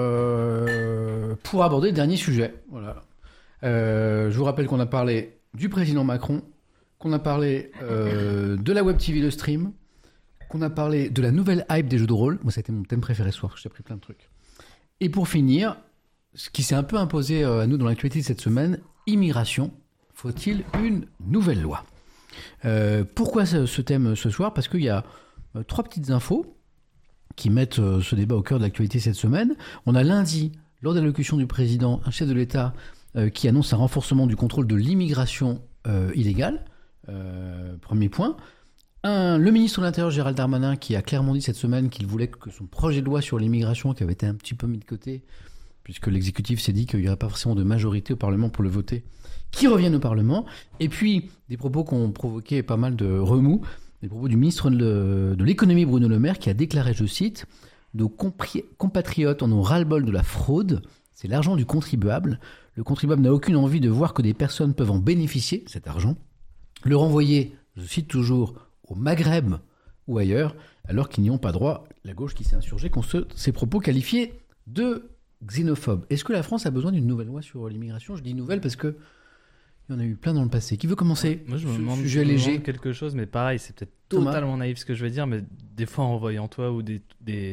A: pour aborder le dernier sujet, voilà. Je vous rappelle qu'on a parlé du président Macron, qu'on a parlé de la Web TV, le stream, qu'on a parlé de la nouvelle hype des jeux de rôle. Moi, ça a été mon thème préféré ce soir, j'ai appris plein de trucs. Et pour finir, ce qui s'est un peu imposé à nous dans l'actualité de cette semaine, immigration. Faut-il une nouvelle loi? Pourquoi ce thème ce soir? Parce qu'il y a 3 petites infos qui mettent ce débat au cœur de l'actualité cette semaine. On a lundi, lors de l'allocution du président, un chef de l'État qui annonce un renforcement du contrôle de l'immigration illégale. Premier point. Le ministre de l'Intérieur, Gérald Darmanin, qui a clairement dit cette semaine qu'il voulait que son projet de loi sur l'immigration, qui avait été un petit peu mis de côté, puisque l'exécutif s'est dit qu'il n'y aurait pas forcément de majorité au Parlement pour le voter, qui revienne au Parlement. Et puis, des propos qui ont provoqué pas mal de remous, des propos du ministre de l'économie Bruno Le Maire, qui a déclaré, je cite, « Nos compatriotes en ont ras-le-bol de la fraude, c'est l'argent du contribuable. Le contribuable n'a aucune envie de voir que des personnes peuvent en bénéficier, cet argent, le renvoyer, je cite toujours, au Maghreb ou ailleurs, alors qu'ils n'y ont pas droit. » La gauche qui s'est insurgée contre ces propos qualifiés de xénophobes. Est-ce que la France a besoin d'une nouvelle loi sur l'immigration? Je dis nouvelle parce que il y en a eu plein dans le passé. Qui veut commencer?
F: Moi, je me
A: Ce
F: demande,
A: sujet
F: je me
A: léger.
F: demande quelque chose, mais pareil, c'est peut-être
A: Thomas.
F: totalement naïf ce que je vais dire, mais des fois en voyant toi ou des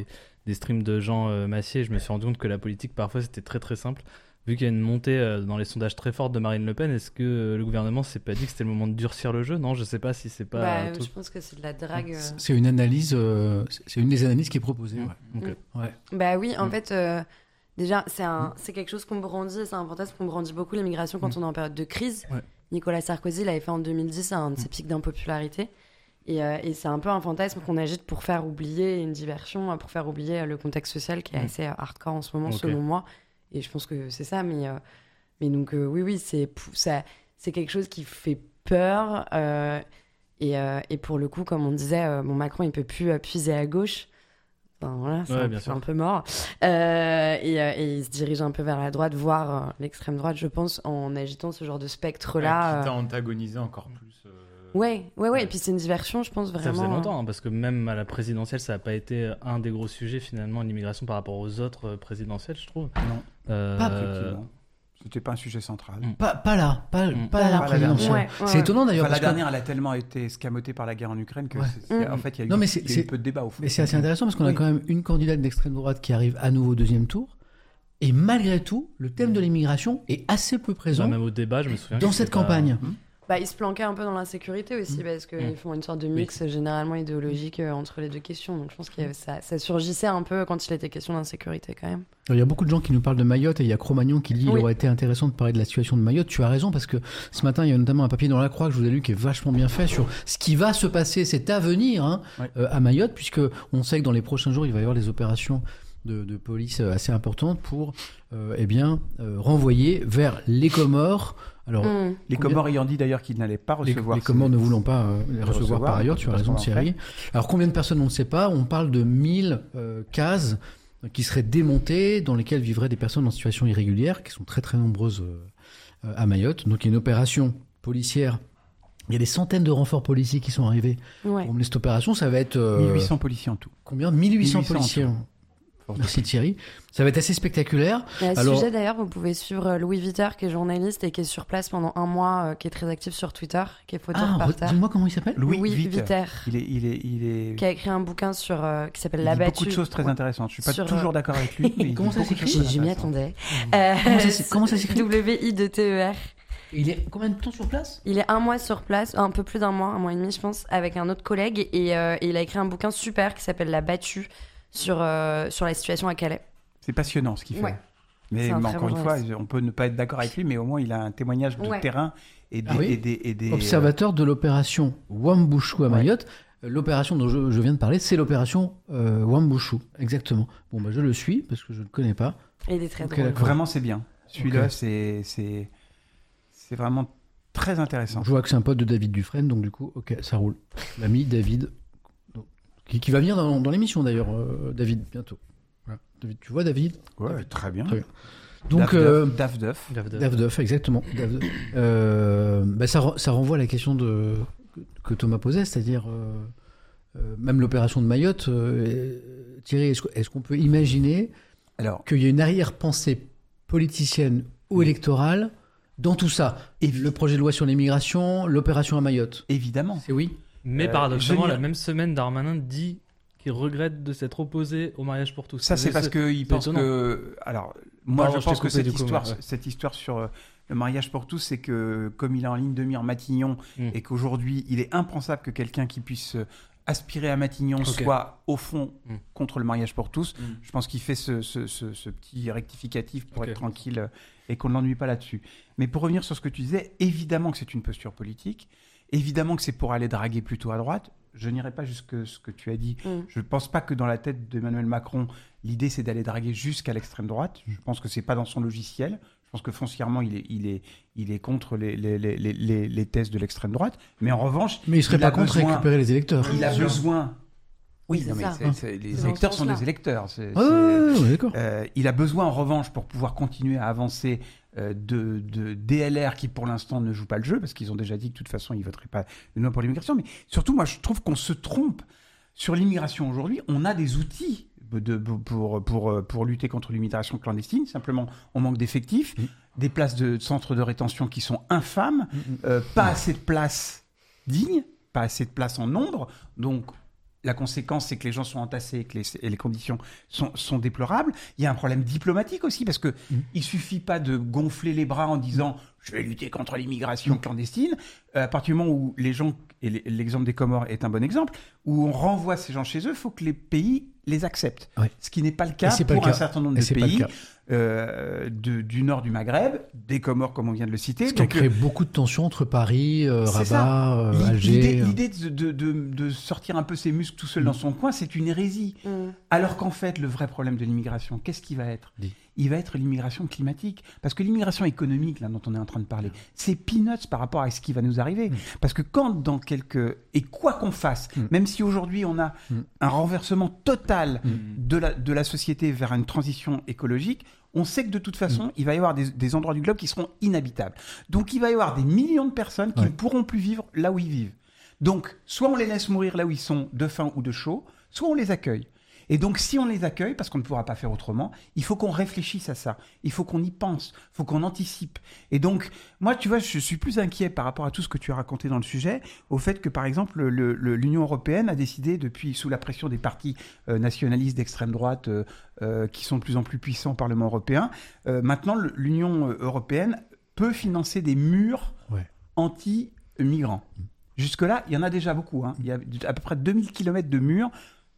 F: des streams de Jean Massier, je me suis rendu compte que la politique, parfois, c'était très très simple. Vu qu'il y a une montée dans les sondages très forte de Marine Le Pen, est-ce que le gouvernement s'est pas dit que c'était le moment de durcir le jeu ? Non, je sais pas si c'est pas.
B: Je pense que c'est de la drague.
A: C'est une analyse, c'est une des analyses qui est proposée.
F: Okay.
A: Ouais.
B: Bah oui, en fait, déjà, c'est quelque chose qu'on brandit, c'est un fantasme qu'on brandit beaucoup, l'immigration, quand on est en période de crise. Ouais. Nicolas Sarkozy l'avait fait en 2010 à un de ses pics d'impopularité. Et c'est un peu un fantasme qu'on agite pour faire oublier une diversion, pour faire oublier le contexte social qui est assez hardcore en ce moment, selon moi. Et je pense que c'est ça, mais donc oui, c'est quelque chose qui fait peur. Et pour le coup, comme on disait, Macron, il peut plus puiser à gauche. Enfin, voilà, c'est un peu mort. Et il se dirige un peu vers la droite, voire l'extrême droite, je pense, en agitant ce genre de spectre-là.
C: Qui t'a antagonisé encore plus.
B: Ouais. Et puis c'est une diversion, je pense, vraiment.
F: Ça faisait longtemps, parce que même à la présidentielle, ça n'a pas été un des gros sujets, finalement, l'immigration par rapport aux autres présidentielles, je trouve.
G: Non. Pas effectivement. C'était pas un sujet central.
A: Pas la présidentielle.
B: Ouais.
A: C'est étonnant d'ailleurs.
G: Enfin, la dernière, elle a tellement été escamotée par la guerre en Ukraine que, en fait, il y a eu peu de débat au fond.
A: Mais c'est assez intéressant parce qu'on a quand même une candidate d'extrême droite qui arrive à nouveau au deuxième tour. Et malgré tout, le thème de l'immigration est assez peu présent.
F: Même au débat, je me souviens.
A: Dans cette campagne.
B: Ils se planquaient un peu dans l'insécurité aussi, parce qu'ils font une sorte de mix généralement idéologique entre les deux questions. Donc je pense que ça surgissait un peu quand il était question d'insécurité quand même.
A: Il y a beaucoup de gens qui nous parlent de Mayotte, et il y a Cro-Magnon qui dit qu'il aurait été intéressant de parler de la situation de Mayotte. Tu as raison, parce que ce matin, il y a notamment un papier dans La Croix que je vous ai lu qui est vachement bien fait sur ce qui va se passer, c'est à venir à Mayotte, puisque on sait que dans les prochains jours, il va y avoir des opérations de police assez importantes pour renvoyer vers les Comores. Alors,
G: les Comores ayant dit d'ailleurs qu'ils n'allaient pas recevoir.
A: Les Comores ne voulant pas les recevoir par ailleurs, tu as raison Thierry. Alors combien de personnes on ne sait pas, on parle de 1000 cases qui seraient démontées, dans lesquelles vivraient des personnes en situation irrégulière, qui sont très très nombreuses à Mayotte. Donc il y a une opération policière. Il y a des centaines de renforts policiers qui sont arrivés pour mener cette opération. Ça va être...
G: 1800 policiers en tout.
A: Combien ? 1800 policiers. Merci Thierry. Ça va être assez spectaculaire.
B: Sujet d'ailleurs, vous pouvez suivre Louis Viter, qui est journaliste et qui est sur place pendant un mois, qui est très actif sur Twitter, qui est photo-reporter.
A: Dis-moi comment il s'appelle ?
G: Louis Viter.
B: Il est... Qui a écrit un bouquin qui s'appelle La Battue.
G: Il dit beaucoup de choses très intéressantes. Je suis pas toujours d'accord avec lui. Mais
A: comment ça s'écrit ?
B: Je m'y attendais.
A: Comment ça s'écrit ?
B: WIDTER.
A: Il est combien de temps sur place ?
B: Il est un mois sur place, un peu plus d'un mois, un mois et demi je pense, avec un autre collègue. Et il a écrit un bouquin super qui s'appelle La Battue. Sur la situation à Calais.
G: C'est passionnant ce qu'il fait. Mais encore une fois, on peut ne pas être d'accord avec lui, mais au moins il a un témoignage de terrain et des
A: observateur de l'opération Wambushu à Mayotte. L'opération dont je viens de parler, c'est l'opération Wambushu, exactement. Bon, je le suis parce que je ne le connais pas.
B: Et il est très drôle.
G: Vraiment, c'est bien. Celui-là, c'est vraiment très intéressant.
A: Je vois que c'est un pote de David Dufresne, donc du coup, ça roule. L'ami David. Qui va venir dans l'émission d'ailleurs, David, bientôt. Voilà. David, tu vois David ?
G: Ouais, David, très bien.
A: Donc,
G: Daf Duff,
A: exactement. Ça renvoie à la question que Thomas posait, c'est-à-dire même l'opération de Mayotte. Thierry, est-ce qu'on peut imaginer qu'il y a une arrière-pensée politicienne ou électorale dans tout ça ? Le projet de loi sur l'immigration, l'opération à Mayotte ?
G: Évidemment.
A: C'est oui.
F: Mais paradoxalement, la même semaine, Darmanin dit qu'il regrette de s'être opposé au mariage pour tous.
G: Ça, c'est parce qu'il pense que... Alors, moi, je pense que cette histoire sur le mariage pour tous, c'est que comme il est en ligne de mire Matignon et qu'aujourd'hui, il est impensable que quelqu'un qui puisse aspirer à Matignon soit, au fond, contre le mariage pour tous. Je pense qu'il fait ce petit rectificatif pour être tranquille et qu'on ne l'ennuie pas là-dessus. Mais pour revenir sur ce que tu disais, évidemment que c'est une posture politique. Évidemment que c'est pour aller draguer plutôt à droite. Je n'irai pas jusque ce que tu as dit. Je ne pense pas que dans la tête d'Emmanuel Macron, l'idée c'est d'aller draguer jusqu'à l'extrême droite. Je pense que c'est pas dans son logiciel. Je pense que foncièrement, il est contre les thèses de l'extrême droite. Mais en revanche,
A: il serait pas contre récupérer les électeurs.
G: Il a besoin. Oui, non, mais les électeurs sont des électeurs.
A: D'accord.
G: Il a besoin, en revanche, pour pouvoir continuer à avancer, de DLR qui, pour l'instant, ne joue pas le jeu, parce qu'ils ont déjà dit que, de toute façon, ils ne voteraient pas une loi pour l'immigration. Mais surtout, moi, je trouve qu'on se trompe. Sur l'immigration aujourd'hui, on a des outils pour lutter contre l'immigration clandestine. Simplement, on manque d'effectifs, des places de centres de rétention qui sont infâmes, pas assez de places dignes, pas assez de places en nombre. Donc, La conséquence, c'est que les gens sont entassés et les conditions sont déplorables. Il y a un problème diplomatique aussi, parce que il suffit pas de gonfler les bras en disant « je vais lutter contre l'immigration clandestine ». À partir du moment où les gens, et l'exemple des Comores est un bon exemple, où on renvoie ces gens chez eux, il faut que les pays les acceptent. Ouais. Ce qui n'est pas le cas pour un certain nombre de pays du nord du Maghreb, des Comores comme on vient de le citer.
A: Ce qui a créé beaucoup de tensions entre Paris, Rabat, Alger.
G: L'idée de sortir un peu ses muscles tout seul dans son coin, c'est une hérésie. Alors qu'en fait, le vrai problème de l'immigration, qu'est-ce qu'il va être ? Il va être l'immigration climatique. Parce que l'immigration économique, là, dont on est en train de parler, c'est peanuts par rapport à ce qui va nous arriver. Parce que et quoi qu'on fasse, même si aujourd'hui on a un renversement total de la société vers une transition écologique, on sait que de toute façon, il va y avoir des endroits du globe qui seront inhabitables. Donc il va y avoir des millions de personnes qui ne pourront plus vivre là où ils vivent. Donc, soit on les laisse mourir là où ils sont, de faim ou de chaud, soit on les accueille. Et donc, si on les accueille, parce qu'on ne pourra pas faire autrement, il faut qu'on réfléchisse à ça. Il faut qu'on y pense. Il faut qu'on anticipe. Et donc, moi, tu vois, je suis plus inquiet par rapport à tout ce que tu as raconté dans le sujet, au fait que, par exemple, l'Union européenne a décidé, depuis sous la pression des partis nationalistes d'extrême droite qui sont de plus en plus puissants au Parlement européen, maintenant, l'Union européenne peut financer des murs anti-migrants. Jusque-là, il y en a déjà beaucoup. Il y a à peu près 2000 km de murs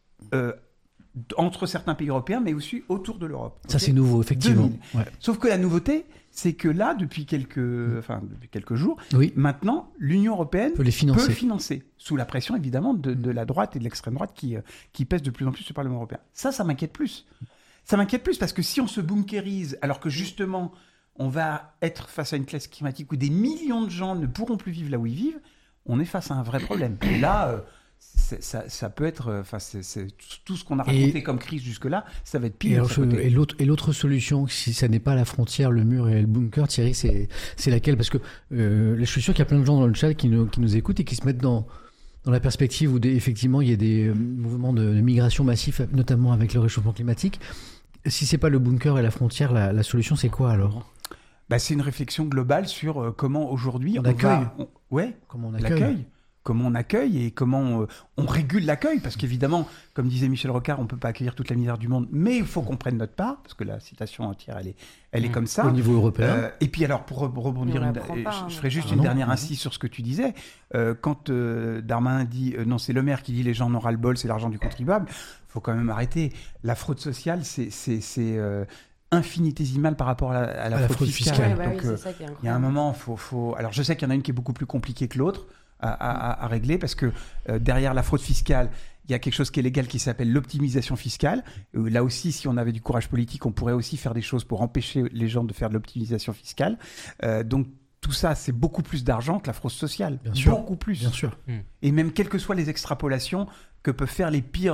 G: entre certains pays européens, mais aussi autour de l'Europe.
A: Ça, c'est nouveau, effectivement.
G: Ouais. Sauf que la nouveauté, c'est que là, depuis quelques jours, maintenant, l'Union européenne peut financer, sous la pression, évidemment, de la droite et de l'extrême droite qui pèsent de plus en plus sur le Parlement européen. Ça m'inquiète plus. Ça m'inquiète plus parce que si on se bunkérise, alors que justement, on va être face à une crise climatique où des millions de gens ne pourront plus vivre là où ils vivent, on est face à un vrai problème. Et là... Ça peut être, c'est tout ce qu'on a raconté comme crise jusque-là, ça va être pire.
A: Et l'autre solution, si ça n'est pas la frontière, le mur et le bunker, Thierry, c'est laquelle ? Parce que je suis sûr qu'il y a plein de gens dans le chat qui nous écoutent et qui se mettent dans la perspective où effectivement il y a des mouvements de migration massifs, notamment avec le réchauffement climatique. Si c'est pas le bunker et la frontière, la solution c'est quoi alors ?
G: C'est une réflexion globale sur comment aujourd'hui
A: on accueille.
G: Comment on accueille. Comment on accueille et comment on régule l'accueil. Parce qu'évidemment, comme disait Michel Rocard, on ne peut pas accueillir toute la misère du monde, mais il faut qu'on prenne notre part, parce que la citation entière, elle est comme ça.
A: Au niveau européen.
G: Et puis alors, pour rebondir, je ferai juste une dernière insiste sur ce que tu disais. Quand Darmanin dit, non, c'est le maire qui dit les gens en ont ras-le-bol, c'est l'argent du contribuable, il faut quand même arrêter. La fraude sociale, c'est infinitésimal par rapport à la fraude fiscale. Donc, il y a un moment, faut... Alors, je sais qu'il y en a une qui est beaucoup plus compliquée que l'autre à régler, parce que derrière la fraude fiscale, il y a quelque chose qui est légal qui s'appelle l'optimisation fiscale. Là aussi, si on avait du courage politique, on pourrait aussi faire des choses pour empêcher les gens de faire de l'optimisation fiscale. Donc, tout ça, c'est beaucoup plus d'argent que la fraude sociale.
A: Bien sûr.
G: Beaucoup plus.
A: Bien sûr.
G: Et même quelles que soient les extrapolations que peuvent faire les pires...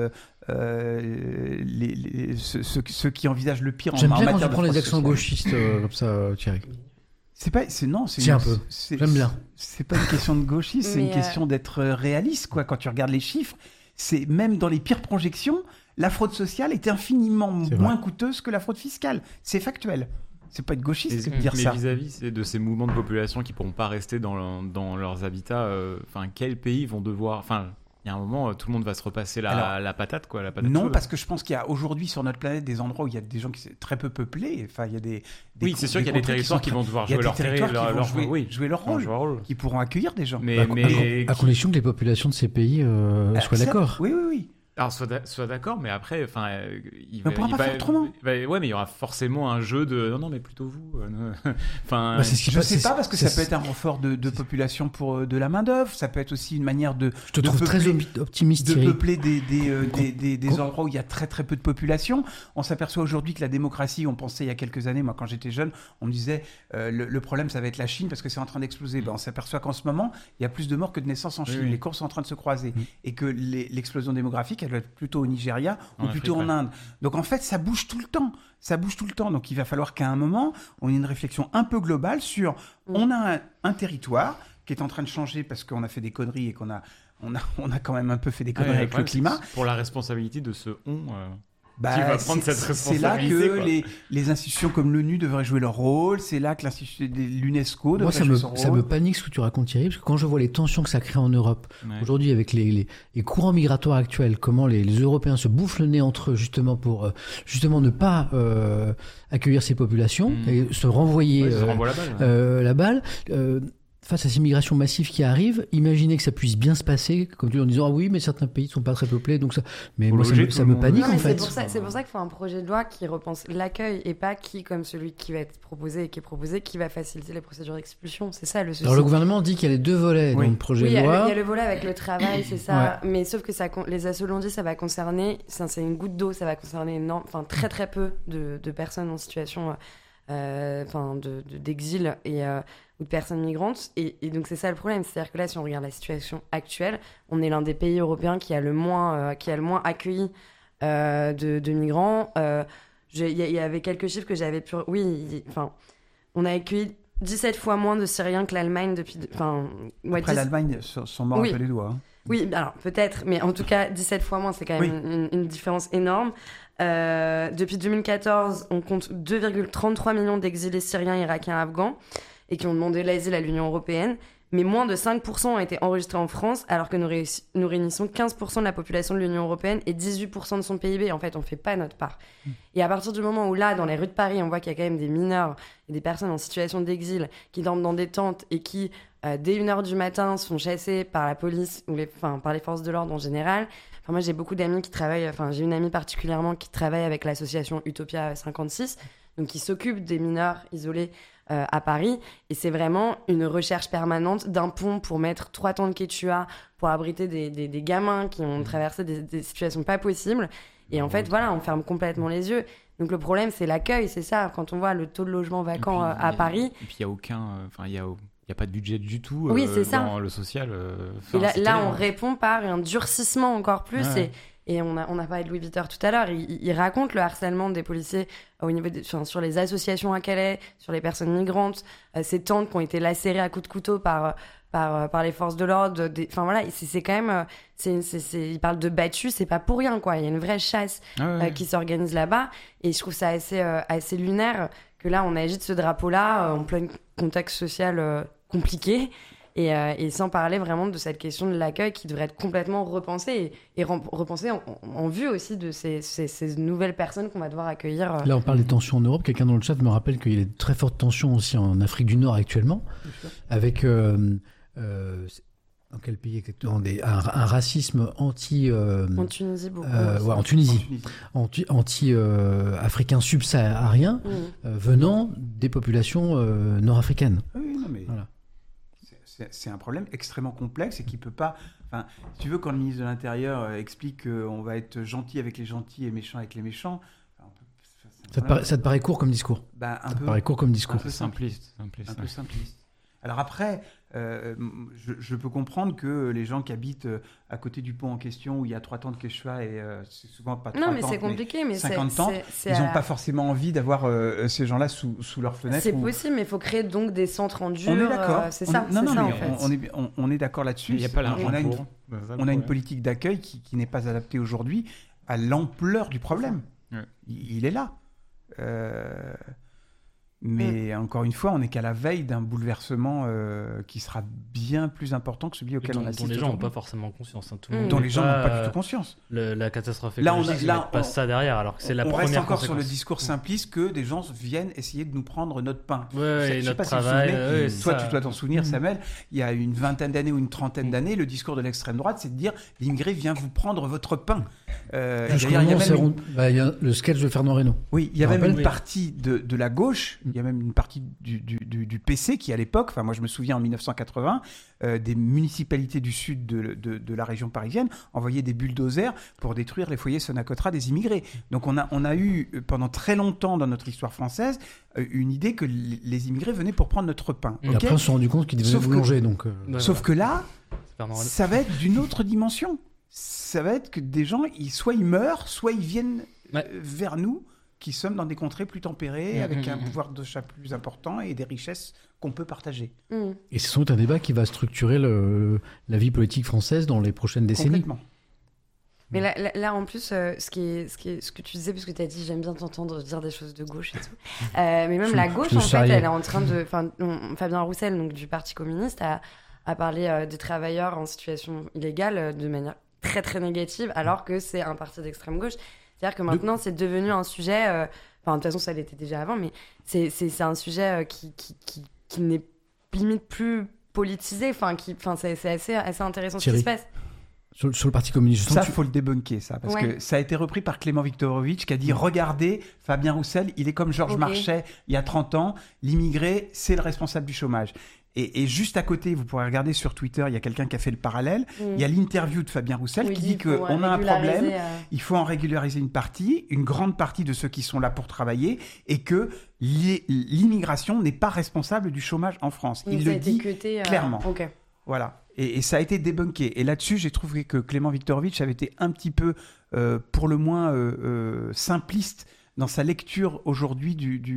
G: ceux qui envisagent le pire en matière de fraude sociale.
A: J'aime bien quand tu prends les accents gauchistes comme ça, Thierry.
G: C'est
A: un peu. J'aime bien.
G: C'est pas une question de gauchisme, c'est une question d'être réaliste, quoi. Quand tu regardes les chiffres, c'est même dans les pires projections, la fraude sociale est infiniment moins coûteuse que la fraude fiscale. C'est factuel. C'est pas être gauchiste de dire ça.
C: Mais vis-à-vis de ces mouvements de population qui pourront pas rester dans leurs habitats, quels pays vont devoir... Il y a un moment, tout le monde va se repasser la patate, quoi.
G: Non,
C: chaude.
G: Parce que je pense qu'il y a aujourd'hui sur notre planète des endroits où il y a des gens qui sont très peu peuplés. Enfin, il y a des
C: c'est sûr qu'il y a des territoires qui vont devoir jouer
G: leur rôle, qui pourront accueillir des gens.
C: Mais
A: à condition que les populations de ces pays soient d'accord.
G: Oui.
C: Alors, soit d'accord, mais après,
G: il ne pourra pas faire autrement.
C: Mais il y aura forcément un jeu de non, mais plutôt vous.
G: Je sais pas, parce que ça peut être un renfort de population pour de la main-d'œuvre. Ça peut être aussi une manière de.
A: Je te trouve très optimiste,
G: de peupler des endroits où il y a très très peu de population. On s'aperçoit aujourd'hui que la démocratie, on pensait il y a quelques années, moi quand j'étais jeune, on me disait le problème ça va être la Chine parce que c'est en train d'exploser. On s'aperçoit qu'en ce moment, il y a plus de morts que de naissances en Chine. Les courbes sont en train de se croiser. Et que l'explosion démographique, elle doit être plutôt au Nigeria ou plutôt en Inde. Donc en fait, ça bouge tout le temps. Donc il va falloir qu'à un moment, on ait une réflexion un peu globale sur on a un territoire qui est en train de changer parce qu'on a fait des conneries et qu'on a quand même un peu fait des conneries avec le climat.
C: Pour la responsabilité de ce qui va prendre cette responsabilité.
G: C'est là que les institutions comme l'ONU devraient jouer leur rôle. C'est là que l'UNESCO devrait jouer son rôle.
A: Ça me panique ce que tu racontes, Thierry, parce que quand je vois les tensions que ça crée en Europe, aujourd'hui avec les courants migratoires actuels, comment les Européens se bouffent le nez entre eux justement pour ne pas accueillir ces populations et se renvoyer la balle. Face à ces migrations massives qui arrivent, imaginez que ça puisse bien se passer, comme tu dis, en disant oui, mais certains pays ne sont pas très peuplés, donc ça. Mais moi, ça me panique en fait.
B: C'est pour ça qu'il faut un projet de loi qui repense l'accueil et pas comme celui qui va être proposé et qui est proposé, qui va faciliter les procédures d'expulsion. C'est ça le souci.
A: Alors le gouvernement dit qu'il y a les deux volets dans le projet de loi.
B: Il y a le volet avec le travail, c'est ça. Mais sauf que les assos l'ont dit, ça va concerner, c'est une goutte d'eau, ça va concerner très très peu de personnes en situation d'exil ou de personnes migrantes. Et donc c'est ça le problème. C'est-à-dire que là, si on regarde la situation actuelle, on est l'un des pays européens qui a le moins accueilli de migrants. Il y avait quelques chiffres que j'avais pu... on a accueilli 17 fois moins de Syriens que l'Allemagne depuis...
G: Après, l'Allemagne sont morts un peu les doigts. Hein.
B: Oui, alors peut-être, mais en tout cas, 17 fois moins, c'est quand même une différence énorme. Depuis 2014, on compte 2,33 millions d'exilés syriens, irakiens, afghans, et qui ont demandé l'asile à l'Union européenne. Mais moins de 5% ont été enregistrés en France, alors que nous réunissons 15% de la population de l'Union européenne et 18% de son PIB. En fait, on ne fait pas notre part. Et à partir du moment où là, dans les rues de Paris, on voit qu'il y a quand même des mineurs et des personnes en situation d'exil qui dorment dans des tentes et qui, dès 1h du matin, sont chassés par la police ou par les forces de l'ordre en général. Moi, j'ai beaucoup d'amis qui travaillent... j'ai une amie particulièrement qui travaille avec l'association Utopia 56, donc qui s'occupe des mineurs isolés à Paris. Et c'est vraiment une recherche permanente d'un pont pour mettre 3 tentes Quechua pour abriter des gamins qui ont traversé des situations pas possibles. Et en fait, on ferme complètement les yeux. Donc le problème, c'est l'accueil, c'est ça. Quand on voit le taux de logements vacants à Paris...
C: Et puis, il n'y a aucun... Il n'y a pas de budget du tout dans le social.
B: Et là on répond par un durcissement encore plus. Et on a parlé de Louis Viter tout à l'heure. Il raconte le harcèlement des policiers au niveau sur les associations à Calais, sur les personnes migrantes, ces tentes qui ont été lacérées à coups de couteau par les forces de l'ordre. C'est quand même... il parle de battus, c'est pas pour rien, quoi. Il y a une vraie chasse qui s'organise là-bas. Et je trouve ça assez lunaire que là, on agite ce drapeau-là en plein contexte social compliqué. Et sans parler vraiment de cette question de l'accueil qui devrait être complètement repensée et repensée en vue aussi de ces nouvelles personnes qu'on va devoir accueillir.
A: Là, on parle des tensions en Europe. Quelqu'un dans le chat me rappelle qu'il y a de très fortes tensions aussi en Afrique du Nord actuellement, avec dans quel pays exactement un racisme
B: en Tunisie, beaucoup.
A: En Tunisie. Anti-africain subsaharien venant des populations nord-africaines.
G: Oui, non, mais... Voilà. C'est un problème extrêmement complexe et qui peut pas... si tu veux, quand le ministre de l'Intérieur explique qu'on va être gentil avec les gentils et méchant avec les méchants...
A: Ça te paraît court comme discours?
G: Un peu
C: simpliste.
G: Un peu simpliste. Alors après, je peux comprendre que les gens qui habitent à côté du pont en question où il y a 3 tentes Quechua et c'est souvent pas 3 tentes,
B: mais c'est compliqué, mais
G: 50 tentes, ils n'ont pas forcément envie d'avoir ces gens-là sous leur fenêtre.
B: C'est possible, mais il faut créer donc des centres en dur.
G: On est d'accord.
B: C'est ça, en
G: fait. On est d'accord là-dessus.
C: Il n'y a pas l'argent
G: on a une politique d'accueil qui n'est pas adaptée aujourd'hui à l'ampleur du problème. Il est là. Mais encore une fois, on n'est qu'à la veille d'un bouleversement qui sera bien plus important que celui auquel on assiste.
F: Dont les gens n'ont pas forcément conscience. Hein.
G: Dont les gens n'ont pas du tout conscience.
F: La catastrophe écologique, il passe ça derrière, alors que c'est la première conséquence.
G: On reste encore sur le discours simpliste que des gens viennent essayer de nous prendre notre pain.
F: Ouais, notre travail.
G: Toi, tu dois t'en souvenir, Samuel. Il y a une vingtaine d'années ou une trentaine d'années, le discours de l'extrême droite, c'est de dire l'immigré vient vous prendre votre pain.
A: Il y a le sketch de Fernand Reynaud.
G: Oui, il y a même une partie de la gauche. Il y a même une partie du PC qui, à l'époque, moi je me souviens en 1980, des municipalités du sud de la région parisienne envoyaient des bulldozers pour détruire les foyers Sonacotra des immigrés. Donc on a eu pendant très longtemps dans notre histoire française une idée que les immigrés venaient pour prendre notre pain.
A: Et après on s'est rendu compte qu'ils devenaient boulanger.
G: Sauf que là, ça va être d'une autre dimension. Ça va être que des gens, soit ils meurent, soit ils viennent vers nous, qui sommes dans des contrées plus tempérées, avec un pouvoir d'achat plus important et des richesses qu'on peut partager.
A: Et c'est sans doute un débat qui va structurer la vie politique française dans les prochaines décennies.
G: Complètement.
B: Mais là, en plus, ce que tu disais, parce que tu as dit, j'aime bien t'entendre dire des choses de gauche et tout. Mais même la gauche, en fait, elle est en train de... Fabien Roussel, donc, du Parti communiste, a parlé des travailleurs en situation illégale de manière très, très négative, alors que c'est un parti d'extrême gauche. C'est-à-dire que maintenant, c'est devenu un sujet... de toute façon, ça l'était déjà avant, mais c'est un sujet qui n'est limite plus politisé. C'est assez intéressant ce qui se passe.
A: Sur le Parti communiste.
G: Ça, faut le débunker, ça. Parce que ça a été repris par Clément Viktorovitch qui a dit, regardez, Fabien Roussel, il est comme Georges Marchais il y a 30 ans. L'immigré, c'est le responsable du chômage. Et juste à côté, vous pourrez regarder sur Twitter, il y a quelqu'un qui a fait le parallèle. Il y a l'interview de Fabien Roussel qui dit qu'on a un problème, il faut en régulariser une grande partie de ceux qui sont là pour travailler, et que l'immigration n'est pas responsable du chômage en France. Il le dit clairement. Voilà. Et ça a été débunké. Et là-dessus, j'ai trouvé que Clément Viktorovitch avait été un petit peu, pour le moins, simpliste dans sa lecture aujourd'hui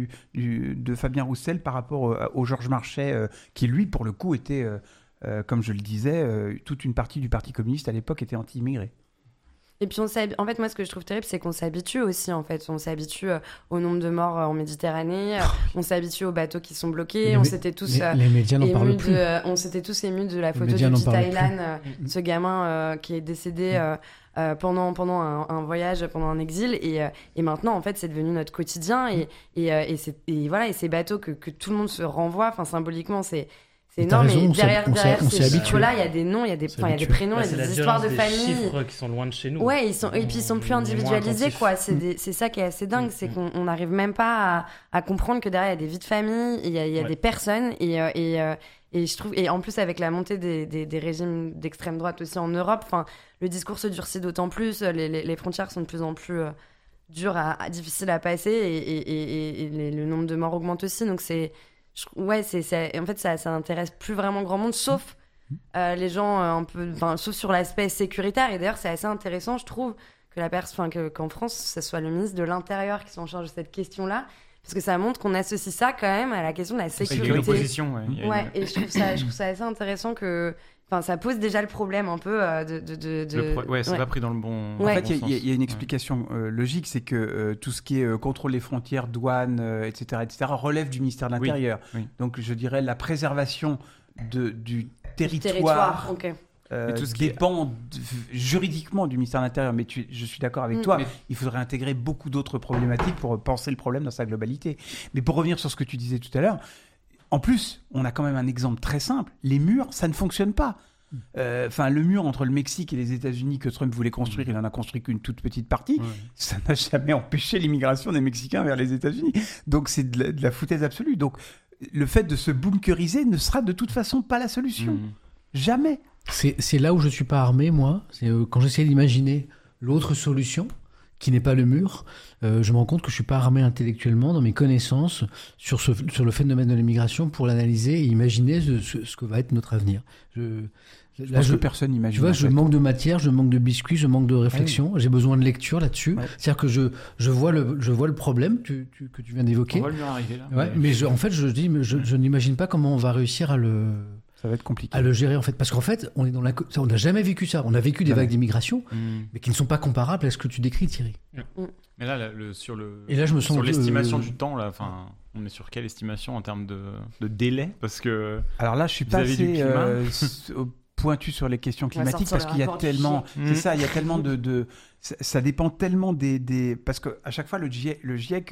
G: de Fabien Roussel par rapport au Georges Marchais, qui lui, pour le coup, était, comme je le disais, toute une partie du Parti communiste à l'époque était anti-immigré.
B: Et puis, en fait, moi, ce que je trouve terrible, c'est qu'on s'habitue aussi, en fait. On s'habitue au nombre de morts en Méditerranée, on s'habitue aux bateaux qui sont bloqués, on s'était tous
A: les médias n'en parlent plus.
B: On s'était tous émus de la photo de Thaïlande, ce gamin qui est décédé pendant un voyage, pendant un exil, et maintenant, en fait, c'est devenu notre quotidien, et ces bateaux que tout le monde se renvoie, symboliquement, c'est énorme.
A: Raison,
B: et derrière ces chiffres-là, il y a des noms, il y a des prénoms, il y a des histoires de famille.
F: C'est des chiffres qui sont loin de chez nous.
B: Ouais, et puis ils sont plus individualisés, quoi. C'est ça qui est assez dingue, c'est qu'on n'arrive même pas à comprendre que derrière il y a des vies de famille, il y a des personnes, et je trouve, et en plus avec la montée des régimes d'extrême droite aussi en Europe, le discours se durcit d'autant plus, les frontières sont de plus en plus dures, difficiles à passer, et le nombre de morts augmente aussi, donc en fait, ça intéresse plus vraiment grand monde, sauf les gens sauf sur l'aspect sécuritaire. Et d'ailleurs, c'est assez intéressant, je trouve, qu'en France, ce soit le ministre de l'Intérieur qui soit en charge de cette question-là, parce que ça montre qu'on associe ça quand même à la question de la sécurité.
C: Il y a une opposition,
B: et je trouve ça assez intéressant que. Ça pose déjà le problème un peu
C: c'est pas pris dans le bon.
G: En fait, il y a une explication logique, c'est que tout ce qui est contrôle des frontières, douane, etc., relève du ministère de l'Intérieur. Oui. Donc, je dirais la préservation du territoire. Tout ce dépend juridiquement du ministère de l'Intérieur, mais je suis d'accord avec toi, il faudrait intégrer beaucoup d'autres problématiques pour penser le problème dans sa globalité. Mais pour revenir sur ce que tu disais tout à l'heure, en plus, on a quand même un exemple très simple. Les murs, ça ne fonctionne pas. Le mur entre le Mexique et les États-Unis que Trump voulait construire, il n'en a construit qu'une toute petite partie. Ça n'a jamais empêché l'immigration des Mexicains vers les États-Unis. Donc, c'est de la foutaise absolue. Donc, le fait de se bunkeriser ne sera de toute façon pas la solution. Jamais.
A: C'est là où je ne suis pas armé, moi. C'est quand j'essaie d'imaginer l'autre solution, qui n'est pas le mur, je me rends compte que je suis pas armé intellectuellement dans mes connaissances sur le phénomène de l'immigration pour l'analyser et imaginer ce que va être notre avenir.
G: Je pense que personne n'imagine.
A: Tu vois, je manque de matière, je manque de biscuits, je manque de réflexion. J'ai besoin de lecture là-dessus. C'est-à-dire que je vois le problème que tu viens d'évoquer.
C: On va lui arriver là.
A: Ouais, mais en fait, je n'imagine pas comment on va réussir à le.
G: Ça va être compliqué.
A: À le gérer, en fait. Parce qu'en fait, on n'a jamais vécu ça. On a vécu des vagues d'immigration, mais qui ne sont pas comparables à ce que tu décris, Thierry.
C: Mais là, sur l'estimation du temps, là, on est sur quelle estimation en termes de délai? Parce que.
G: Alors là, je suis pas assez pointu sur les questions climatiques parce qu'il y a tellement. C'est ça, il y a tellement de ça dépend tellement des parce que à chaque fois le GIEC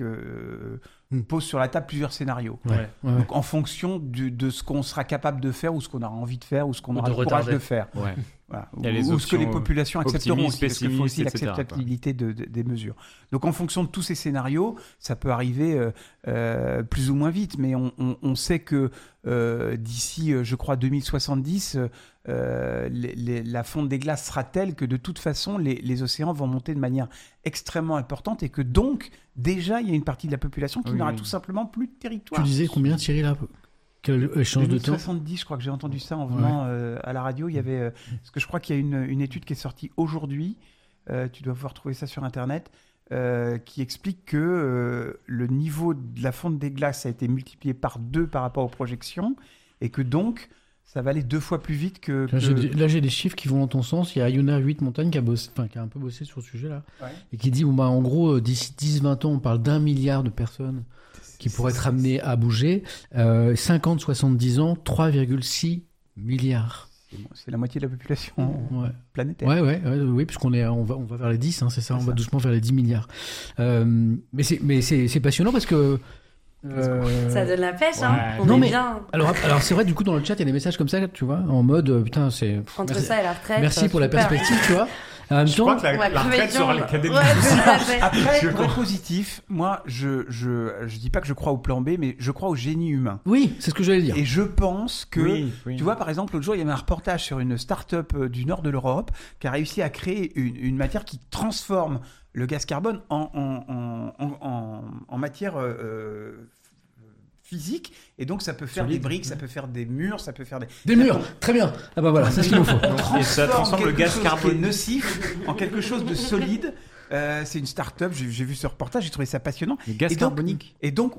G: pose sur la table plusieurs scénarios. Donc en fonction de ce qu'on sera capable de faire ou ce qu'on aura envie de faire ou ce qu'on aura le courage de faire. Voilà. Ou ce que les populations accepteront aussi, parce qu'il faut aussi l'acceptabilité des mesures. Donc en fonction de tous ces scénarios, ça peut arriver plus ou moins vite, mais on sait que d'ici, je crois, 2070, la fonte des glaces sera telle que de toute façon, les océans vont monter de manière extrêmement importante et que donc, déjà, il y a une partie de la population qui n'aura tout simplement plus de territoire.
A: Tu disais combien, Thierry, là? Quel échange de temps?
G: 70, je crois que j'ai entendu ça en venant à la radio. Il y avait, parce que je crois qu'il y a une étude qui est sortie aujourd'hui. Tu dois pouvoir trouver ça sur Internet, qui explique que le niveau de la fonte des glaces a été multiplié par 2 par rapport aux projections et que donc ça va aller 2 fois plus vite que...
A: Là, j'ai des chiffres qui vont dans ton sens. Il y a Ioner 8 Montagne qui a un peu bossé sur ce sujet-là, et qui dit, en gros, d'ici 10-20 ans, on parle d'1 milliard de personnes qui pourraient être amenées à bouger. 50-70 ans, 3,6 milliards.
G: C'est la moitié de la population planétaire.
A: Oui, puisqu'on va vers les 10, c'est ça, on va doucement vers les 10 milliards. Mais c'est passionnant parce que...
B: Ça donne la pêche, bien.
A: Alors c'est vrai, du coup, dans le chat, il y a des messages comme ça, tu vois, en mode, putain, c'est...
B: Entre ça et la retraite.
A: Merci pour la perspective, tu vois. En même
C: je crois que la retraite sera l'Académie.
G: Après, pour être positif, moi, je dis pas que je crois au plan B, mais je crois au génie humain.
A: Oui, c'est ce que j'allais dire.
G: Et je pense que, tu vois, par exemple, l'autre jour, il y avait un reportage sur une start-up du nord de l'Europe qui a réussi à créer une matière qui transforme le gaz carbone en matière physique, et donc ça peut faire des briques, ça peut faire des murs, ça peut faire des
A: murs, très bien. Ah bah voilà, c'est ce qu'il nous faut.
C: Et ça transforme le gaz carbone
G: nocif en quelque chose de solide. C'est une start-up, j'ai vu ce reportage, j'ai trouvé ça passionnant.
C: Le gaz carbonique.
G: Et donc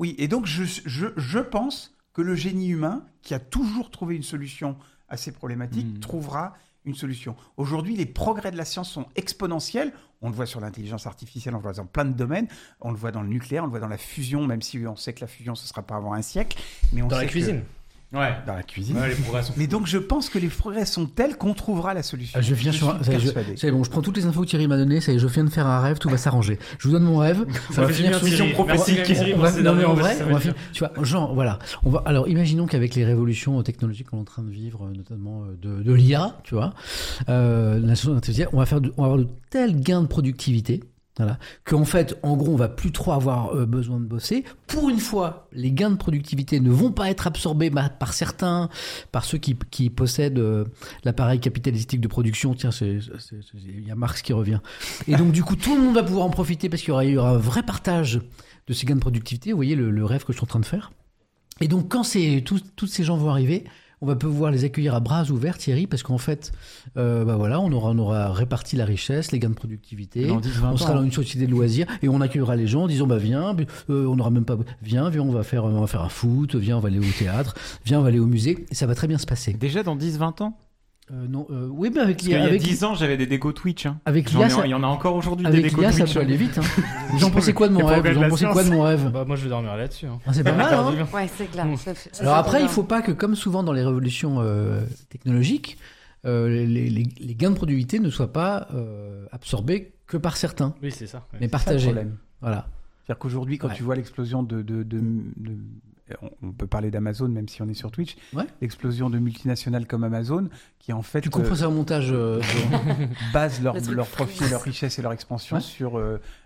G: je pense que le génie humain, qui a toujours trouvé une solution à ces problématiques, trouvera une solution. Aujourd'hui, les progrès de la science sont exponentiels. On le voit sur l'intelligence artificielle, on le voit dans plein de domaines. On le voit dans le nucléaire, on le voit dans la fusion, même si on sait que la fusion, ce ne sera pas avant un siècle. Mais on
F: dans
G: sait
F: la cuisine.
C: Ouais.
G: Dans la cuisine.
C: Ouais, les progrès sont...
G: Mais donc, je pense que les progrès sont tels qu'on trouvera la solution.
A: Je viens sur je prends toutes les infos que Thierry m'a données. Je viens de faire un rêve, tout va s'arranger. Je vous donne mon rêve.
C: Ça va finir sur une vision prophétique.
A: Non, mais en vrai, on va finir. Tu vois, genre, voilà. Alors, imaginons qu'avec les révolutions technologiques qu'on est en train de vivre, notamment de l'IA, tu vois, l'intelligence artificielle, on va avoir de tels gains de productivité. Voilà. Qu'en fait, en gros, on va plus trop avoir besoin de bosser. Pour une fois, les gains de productivité ne vont pas être absorbés par certains, par ceux qui possèdent l'appareil capitalistique de production. Tiens, il y a Marx qui revient. Et donc, du coup, tout le monde va pouvoir en profiter parce qu'il y aura un vrai partage de ces gains de productivité. Vous voyez le rêve que je suis en train de faire. Et donc, quand tous ces gens vont arriver, on va pouvoir les accueillir à bras ouverts, Thierry, parce qu'en fait, on aura réparti la richesse, les gains de productivité. On sera dans une société de loisirs et on accueillera les gens en disant viens, on n'aura même pas viens, on va faire un foot, viens, on va aller au théâtre, viens, on va aller au musée, et ça va très bien se passer.
C: Déjà dans 10-20 ans.
A: Oui, mais avec
C: l'IA. Il y a 10 ans, j'avais des décos Twitch.
A: Avec l'IA,
C: il y en a encore aujourd'hui des
A: avec
C: décos
A: l'IA,
C: Twitch.
A: Ça peut aller vite. Vous en pensez quoi de mon rêve
F: Moi, je vais dormir là-dessus.
A: C'est pas mal, hein.
B: Ouais, c'est clair.
A: Alors après, il faut pas que, comme souvent dans les révolutions technologiques, les gains de productivité ne soient pas absorbés que par certains.
F: Oui, c'est ça.
A: Mais partagés. Voilà.
G: C'est-à-dire qu'aujourd'hui, quand tu vois l'explosion on peut parler d'Amazon, même si on est sur Twitch, l'explosion de multinationales comme Amazon, qui en fait...
A: Tu comprends ça au montage
G: basent leur profit, leur richesse et leur expansion sur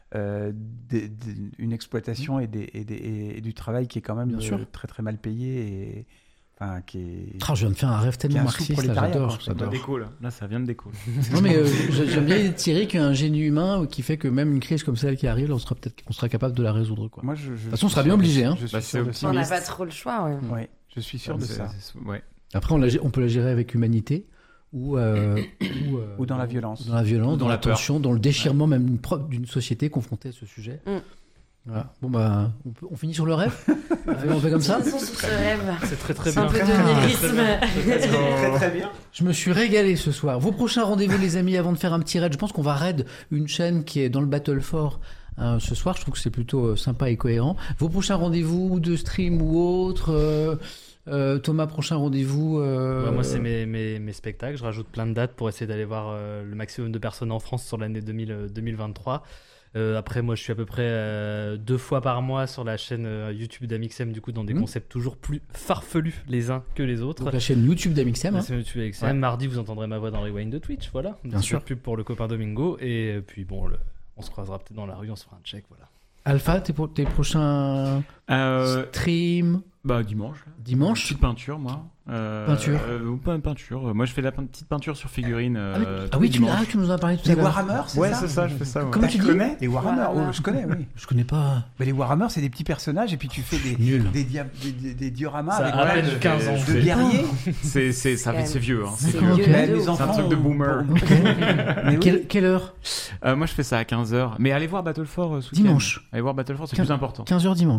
G: une exploitation et du travail qui est quand même très très mal payé qui est...
A: je viens de faire un rêve tellement marxiste, j'adore.
C: Là, ça vient de déco.
A: Non, mais j'aime bien Thierry qu'il y a un génie humain qui fait que même une crise comme celle qui arrive, on sera capable de la résoudre. Quoi.
G: Moi,
A: de toute façon, on sera bien obligé. Hein.
B: On n'a pas trop le choix.
G: Ouais, je suis sûr de ça.
A: Après, on peut la gérer avec humanité ou
G: dans la violence.
A: Dans la violence, dans la tension, dans le déchirement même d'une société confrontée à ce sujet. Voilà. Bon on finit sur le rêve. On fait comme ça.
B: Sur ce rêve.
F: C'est très très bien.
B: Un peu de lyrisme.
G: Très très bien.
A: Je me suis régalé ce soir. Vos prochains rendez-vous, les amis, avant de faire un petit raid. Je pense qu'on va raid une chaîne qui est dans le Battle for ce soir. Je trouve que c'est plutôt sympa et cohérent. Vos prochains rendez-vous de stream ou autre. Thomas, prochain rendez-vous
F: moi, c'est mes spectacles. Je rajoute plein de dates pour essayer d'aller voir le maximum de personnes en France sur l'année 2023. Après, moi, je suis à peu près 2 fois par mois sur la chaîne YouTube d'Amixem, du coup, dans des concepts toujours plus farfelus les uns que les autres.
A: Donc, la chaîne YouTube d'Amixem.
F: La chaîne YouTube d'Amixem. Mardi, vous entendrez ma voix dans Rewind de Twitch, voilà.
A: Bien sûr.
F: Pub pour le copain Domingo. Et puis, on se croisera peut-être dans la rue, on se fera un check, voilà.
A: Alpha, tes prochains streams
C: Dimanche.
A: Dimanche.
C: Petite peinture, moi.
A: Peinture.
C: Pas une peinture. Moi, je fais de la petite peinture sur figurine.
A: Tu nous en as parlé tout à l'heure.
G: Les Warhammer, c'est ça ?
C: Ouais, c'est ça, je fais ça.
A: Comment tu
G: connais les Warhammer? Je connais, oui.
A: Je connais pas.
G: Mais les Warhammer, c'est des petits personnages et puis tu fais des dioramas
F: avec 15 ans
G: de guerriers.
C: C'est vieux. Hein.
B: C'est
C: un truc de boomer.
A: Quelle heure?
C: Moi, je fais ça à 15h. Mais allez voir Battle for ce week-end.
A: Dimanche.
C: Allez voir Battle for, c'est plus important.
A: 15h dimanche.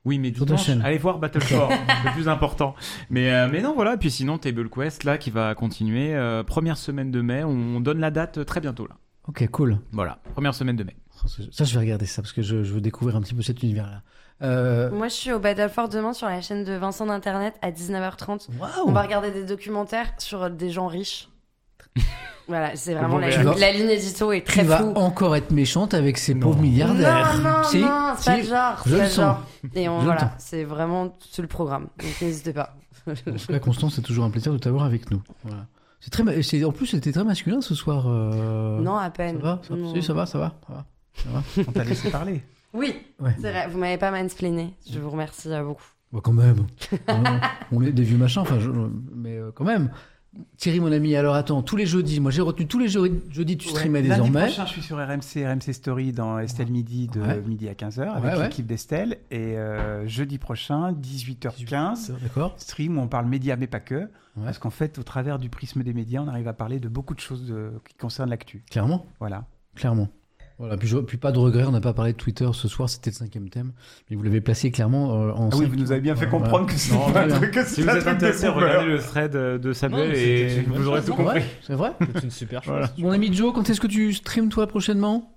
C: Oui, mais
A: sur ta
C: dimanche,
A: chaîne.
C: allez voir Battlefort, c'est le plus important. Mais non, voilà. Puis sinon, Table Quest, là, qui va continuer. Première semaine de mai, on donne la date très bientôt, là.
A: Ok, cool.
C: Voilà, première semaine de mai.
A: Ça, je vais regarder ça, parce que je veux découvrir un petit peu cet univers-là.
B: Moi, je suis au Battlefort demain sur la chaîne de Vincent d'Internet à 19h30.
A: Waouh.
B: On va regarder des documentaires sur des gens riches. Voilà, c'est vraiment
C: Bon,
B: la ligne édito est très
A: Tu vas
B: floue.
A: encore être méchante avec ces pauvres milliardaires.
B: Non,
A: Si,
B: non, c'est pas
A: si,
B: le genre.
A: je
B: c'est
A: le
B: pas le
A: sens.
B: genre. Et
A: Je le
B: voilà,
A: sens.
B: c'est vraiment sur le programme. Donc n'hésitez pas.
A: En tout cas, Constance, c'est toujours un plaisir de t'avoir avec nous. Voilà. En plus, c'était très masculin ce soir.
B: Non, à
A: Ça
B: peine.
A: va ça,
B: Non.
A: si, ça va.
G: On t'a laissé parler.
B: Oui,
A: Ouais.
B: c'est vrai. Vous m'avez pas mansplainé. Je vous remercie beaucoup.
A: Bah, quand même. On est des vieux machins, mais quand même. Thierry, mon ami, alors attends, tous les jeudis, moi j'ai retenu tous les jeudis, tu streamais
G: Lundi
A: désormais.
G: prochain, je suis sur RMC Story dans Estelle Midi de midi à 15h avec
A: Ouais.
G: l'équipe d'Estelle. Et jeudi prochain, 18h15,
A: D'accord.
G: stream où on parle médias, mais pas que.
A: Ouais.
G: Parce qu'en fait, au travers du prisme des médias, on arrive à parler de beaucoup de choses qui concernent l'actu.
A: Clairement.
G: Voilà.
A: Voilà, puis pas de regret, on n'a pas parlé de Twitter ce soir, c'était le 5e thème, mais vous l'avez placé clairement en
G: Ah oui,
A: cinq-
G: vous nous avez bien fait
A: Voilà.
G: comprendre que c'est
C: Non,
G: pas un
C: bien.
G: truc que
C: Si
G: c'est
C: vous
G: un
C: êtes
G: truc de
C: intéressé,
G: boomer.
C: regardez le thread de Samuel
F: Non,
C: et
F: c'était une bonne
C: vous aurez
F: chose,
C: tout
F: non
C: compris.
A: Ouais, c'est vrai.
F: C'est une super chose.
C: Voilà.
A: Mon ami Joe, quand est-ce que tu streams toi prochainement?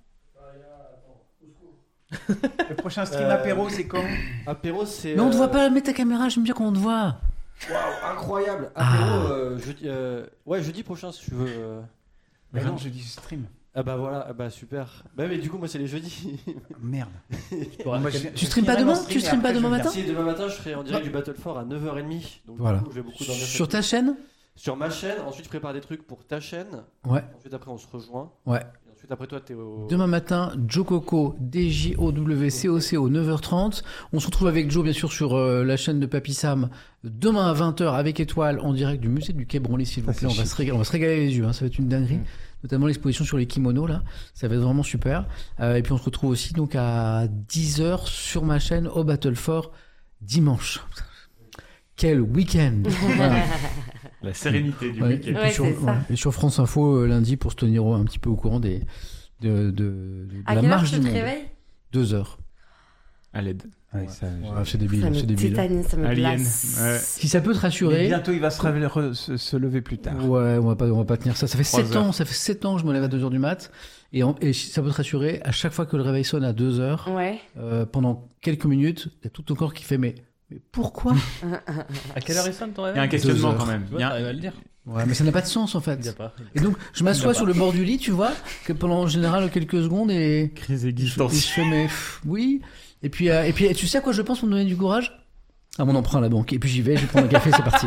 G: Le prochain stream apéro, c'est quand
D: Apéro, c'est.
A: Mais on te voit pas, mets ta caméra, j'aime bien qu'on te voit.
D: Waouh, incroyable.
A: Ah.
D: Apéro, jeudi prochain, si tu veux.
G: Mais non, je dis stream.
D: Ah bah voilà, ah bah super. Bah mais du coup, moi, c'est les jeudis.
G: Merde.
F: Pourras-
G: Moi,
A: Tu streames pas demain? Tu streames pas demain matin?
D: Si, demain matin, je serai en direct du Battlefort à 9h30. Donc,
A: Voilà.
D: du coup, je vais beaucoup dormir
A: Sur ta chaîne?
D: Sur ma chaîne, ensuite, je prépare des trucs pour ta chaîne.
A: Ouais.
D: Ensuite, après, on se rejoint.
A: Ouais.
D: Et ensuite, après, toi, t'es au.
A: Demain matin, Joe Coco, DJOWCOCO 9h30. On se retrouve avec Joe, bien sûr, sur la chaîne de Papy Sam, demain à 20h avec Étoile, en direct du musée du Quai Branly, s'il vous
G: Ça,
A: plaît. On
G: c'est
A: va se régaler les yeux, hein. Ça va être une dinguerie. Notamment l'exposition sur les kimonos, là. Ça va être vraiment super. Et puis on se retrouve aussi donc à 10h sur ma chaîne au Battlefort dimanche. Quel week-end! Voilà.
C: La sérénité du
A: Ouais,
C: week-end.
A: et, puis
B: Ouais,
A: sur,
B: c'est ça.
A: et sur France Info lundi pour se tenir un petit peu au courant de
B: À
A: la
B: quelle heure
A: marche
B: tu
A: du
B: te
A: monde.
B: réveilles?
A: 2 heures.
C: À l'aide.
G: Ouais, ça,
A: Ouais, c'est débile,
B: Ça me
A: c'est débile.
B: tétanise, ça me
C: Alien.
B: glace.
C: Ouais.
A: Si ça peut te
G: Mais
A: rassurer.
G: bientôt, il va se lever plus tard.
A: Ouais, on va pas tenir ça. Ça fait
C: 3
A: 7
C: heures.
A: ans, que je me lève à 2h du mat. Et si ça peut te rassurer, à chaque fois que le réveil sonne à 2h,
B: Ouais.
A: pendant quelques minutes, il y a tout ton corps qui fait mais pourquoi?
F: À quelle heure il sonne ton
C: Il y
F: réveil
C: a un questionnement
A: 2 heures.
C: quand même.
F: Tu vois,
C: Il y a-
F: t'arrives à le dire.
A: Ouais, mais ça n'a pas de sens en
F: Il y a
A: fait.
F: pas.
A: Et donc, je m'assois
F: Il y a
A: sur le bord du lit, tu vois, que pendant en général quelques secondes et
C: Crise
A: je
C: existentielle.
A: fais mais oui. Et puis tu sais à quoi je pense pour me donner du courage? À mon emprunt à la banque. Et puis j'y vais, je prends un café, c'est parti.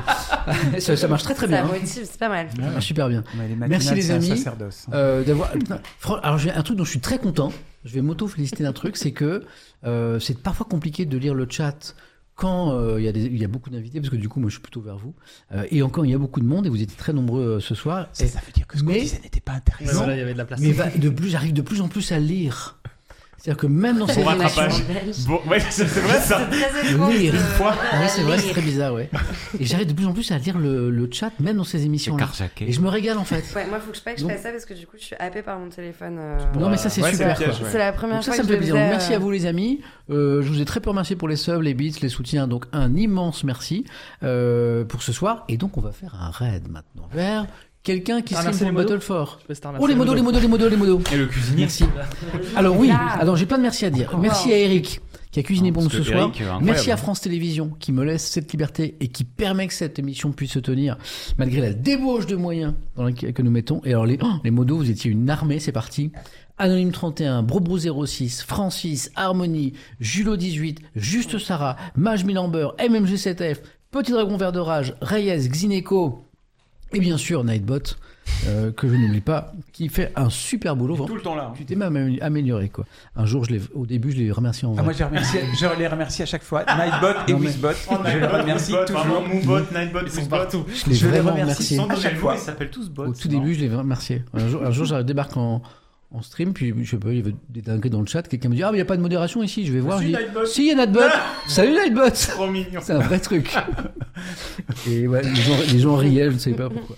A: ça marche très
B: Ça
A: bien. hein.
B: motive, c'est pas mal.
A: Ça marche super bien.
G: Ouais, les
A: Merci,
G: matinales,
A: les
G: c'est un
A: amis.
G: sacerdoce.
A: D'avoir. Alors j'ai un truc dont je suis très content. Je vais m'auto-féliciter d'un truc, c'est que c'est parfois compliqué de lire le chat quand il y a beaucoup d'invités, parce que du coup moi je suis plutôt vers vous. Et encore il y a beaucoup de monde et vous étiez très nombreux ce soir.
G: Ça veut dire que ce qu'on
A: mais-
G: disait n'était pas
F: Ouais,
G: intéressant.
F: voilà, il y avait de la place.
A: Mais j'arrive de plus en plus à lire. C'est-à-dire que même dans ces
C: Pour rattrapage.
A: émissions,
C: Bon, ouais, c'est vrai ça.
B: C'est très étrange.
A: lire.
C: fois.
A: Ouais, c'est vrai, c'est très bizarre, ouais. Et j'arrive de plus en plus à lire le chat, même dans ces émissions-là.
C: Carjacké.
A: Et je me régale en fait.
B: Ouais, moi, faut que je
A: Donc-
B: fasse ça parce que du coup, je suis happée par mon téléphone.
A: Non, mais ça c'est
C: Ouais,
A: super.
C: c'est un piège,
A: quoi.
C: ouais.
B: C'est la première
A: Donc ça
B: fois
A: me
B: que
A: fait
B: je le
A: plaisir.
B: faisais.
A: Merci à vous les amis. Je vous ai très peu remercié pour les subs, les bits, les soutiens. Donc un immense merci pour ce soir. Et donc on va faire un raid maintenant vers quelqu'un qui
F: Ah,
A: stream
F: merci
A: pour
F: les
A: le
F: modos.
A: Battlefort.
F: Je peux se
A: Oh les modos, les modos, les modos, les modos.
C: Et le cuisinier.
A: Merci. Alors oui,
B: Ah.
A: alors j'ai plein de merci à dire. Merci à Eric qui a cuisiné pour nous
C: Parce
A: ce
C: que
A: soir.
C: Eric, incroyable.
A: Merci à France Télévisions qui me laisse cette liberté et qui permet que cette émission puisse se tenir malgré la débauche de moyens dans laquelle que nous mettons. Et alors les modos, vous étiez une armée, c'est parti. Anonyme 31, Brobrou 06, Francis, Harmonie, Julo 18, Juste Sarah, Mage Milamber, MMG7F, Petit Dragon Vert de Rage, Reyes, Xineco et bien sûr Nightbot, que je n'oublie pas, qui fait un super boulot.
C: Tout le temps là.
A: Tu t'es même amélioré quoi. Un jour, au début, je l'ai remercié en vrai.
G: Ah, moi, je les remercie à chaque fois. Nightbot et
A: Non, mais-
G: Wizbot. Je les remercie toujours.
C: Moonbot, Nightbot, ils sont partout.
A: je l'ai
G: je les
A: vraiment
G: remercie.
A: remercié.
C: Sans
G: à chaque
C: donner le
G: fois.
C: mot, ils s'appellent tous bots.
A: Au tout début, je l'ai remercié. Un jour, je débarque en stream, puis je sais pas, il y avait des dingueries dans le chat. Quelqu'un me dit, ah, mais il n'y a pas de modération ici. Je vais voir.
C: Si,
A: Je dis,
C: Nightbot.
A: si, il y a Nightbot. Salut Nightbot.
C: Trop mignon.
A: C'est un vrai truc. Et ouais, les gens riaient, je ne savais pas pourquoi.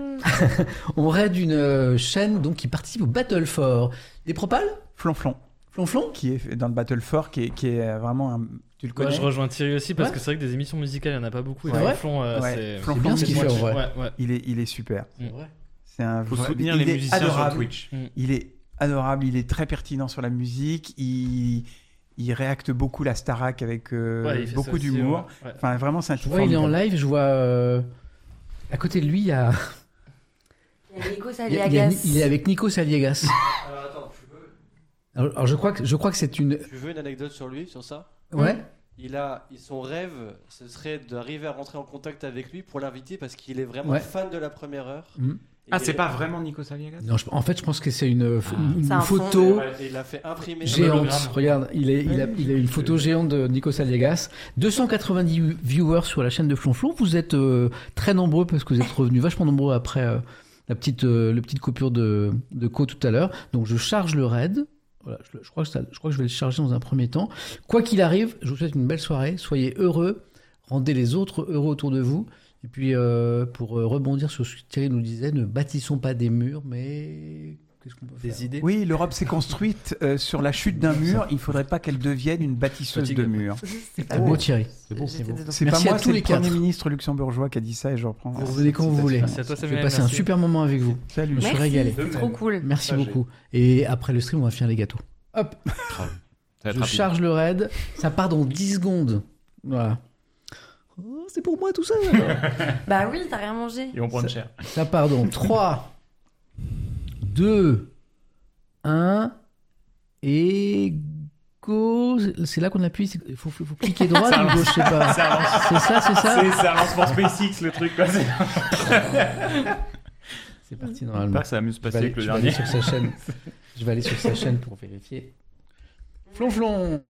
A: On raid une chaîne donc qui participe au Battlefort. Des propals
G: Flonflon,
A: Flonflon
G: qui est dans le Battlefort, qui est vraiment Tu le connais?
F: Ouais, je rejoins Thierry aussi parce que c'est vrai que des émissions musicales, il n'y en a pas beaucoup. Et Flonflon,
A: c'est bien ce qu'il fait en vrai.
G: Il est super.
A: C'est vrai.
G: C'est un
C: Faut
G: vrai...
C: soutenir
G: il
C: les
G: est
C: musiciens
G: adorable.
C: sur Twitch.
G: Il est adorable, il est très pertinent sur la musique, il réacte beaucoup la Starac avec beaucoup d'humour.
F: Ouais.
G: Enfin, vraiment, c'est un type
A: Il est en
G: formidable.
A: live, je vois à côté de lui, il y a
B: Nico
A: il
B: Saliegas.
A: est avec Nico Saliegas.
D: Alors attends,
A: Alors je crois que c'est une
D: tu veux une anecdote sur lui, sur ça?
A: ouais.
D: Son rêve, ce serait d'arriver à rentrer en contact avec lui pour l'inviter parce qu'il est vraiment
A: Ouais.
D: fan de la première heure.
C: C'est pas vraiment Nico Saliegas?
A: Non, en fait, je pense que c'est une
B: C'est un
A: photo
D: Et il l'a fait imprimer.
A: géante. Regarde, il a une photo géante de Nico Saliegas. 290 viewers sur la chaîne de Flonflon. Vous êtes très nombreux parce que vous êtes revenus vachement nombreux après le petite coupure de Co tout à l'heure. Donc je charge le raid. Voilà, je crois que je vais le charger dans un premier temps. Quoi qu'il arrive, je vous souhaite une belle soirée. Soyez heureux. Rendez les autres heureux autour de vous. Et puis, pour rebondir sur ce que Thierry nous disait, ne bâtissons pas des murs, mais qu'est-ce qu'on peut faire ?
F: Des idées.
G: Oui, l'Europe s'est construite sur la chute d'un mur. Il ne faudrait pas qu'elle devienne une bâtisseuse de murs.
A: C'est beau, Thierry. C'est beau.
B: J'étais dedans.
G: C'est
A: Merci
G: pas
A: à
G: moi,
A: tous
G: c'est
A: les
G: le Premier
A: quatre.
G: ministre luxembourgeois qui a dit ça et je reprends.
A: Vous revenez quand vous voulez.
F: Merci à toi,
A: Je
F: Samuel.
A: vais passer un
F: merci.
A: super moment avec vous.
G: Salut.
A: Je me suis
B: Merci,
A: régalé.
B: c'est trop cool.
A: Merci
D: Partagez.
A: beaucoup. Et après le stream, on va finir les gâteaux. Hop,
C: Ça va être
A: je
C: rapide.
A: charge le raid. Ça part dans 10 secondes. Voilà. Oh, c'est pour moi tout ça.
B: Bah oui, t'as rien mangé.
C: Ils vont prendre cher.
A: Ça part dans 3, 2, 1 et go. C'est là qu'on appuie. Il faut cliquer droit ou gauche, je sais pas. C'est ça.
C: C'est un lancement SpaceX le truc quoi.
A: C'est parti
C: J'espère
A: normalement.
C: que ça va mieux se
A: Je vais
C: passer
A: aller,
C: que le
A: je vais aller
C: dernier.
A: sur sa chaîne. Je vais aller sur sa chaîne pour vérifier. Flonflon.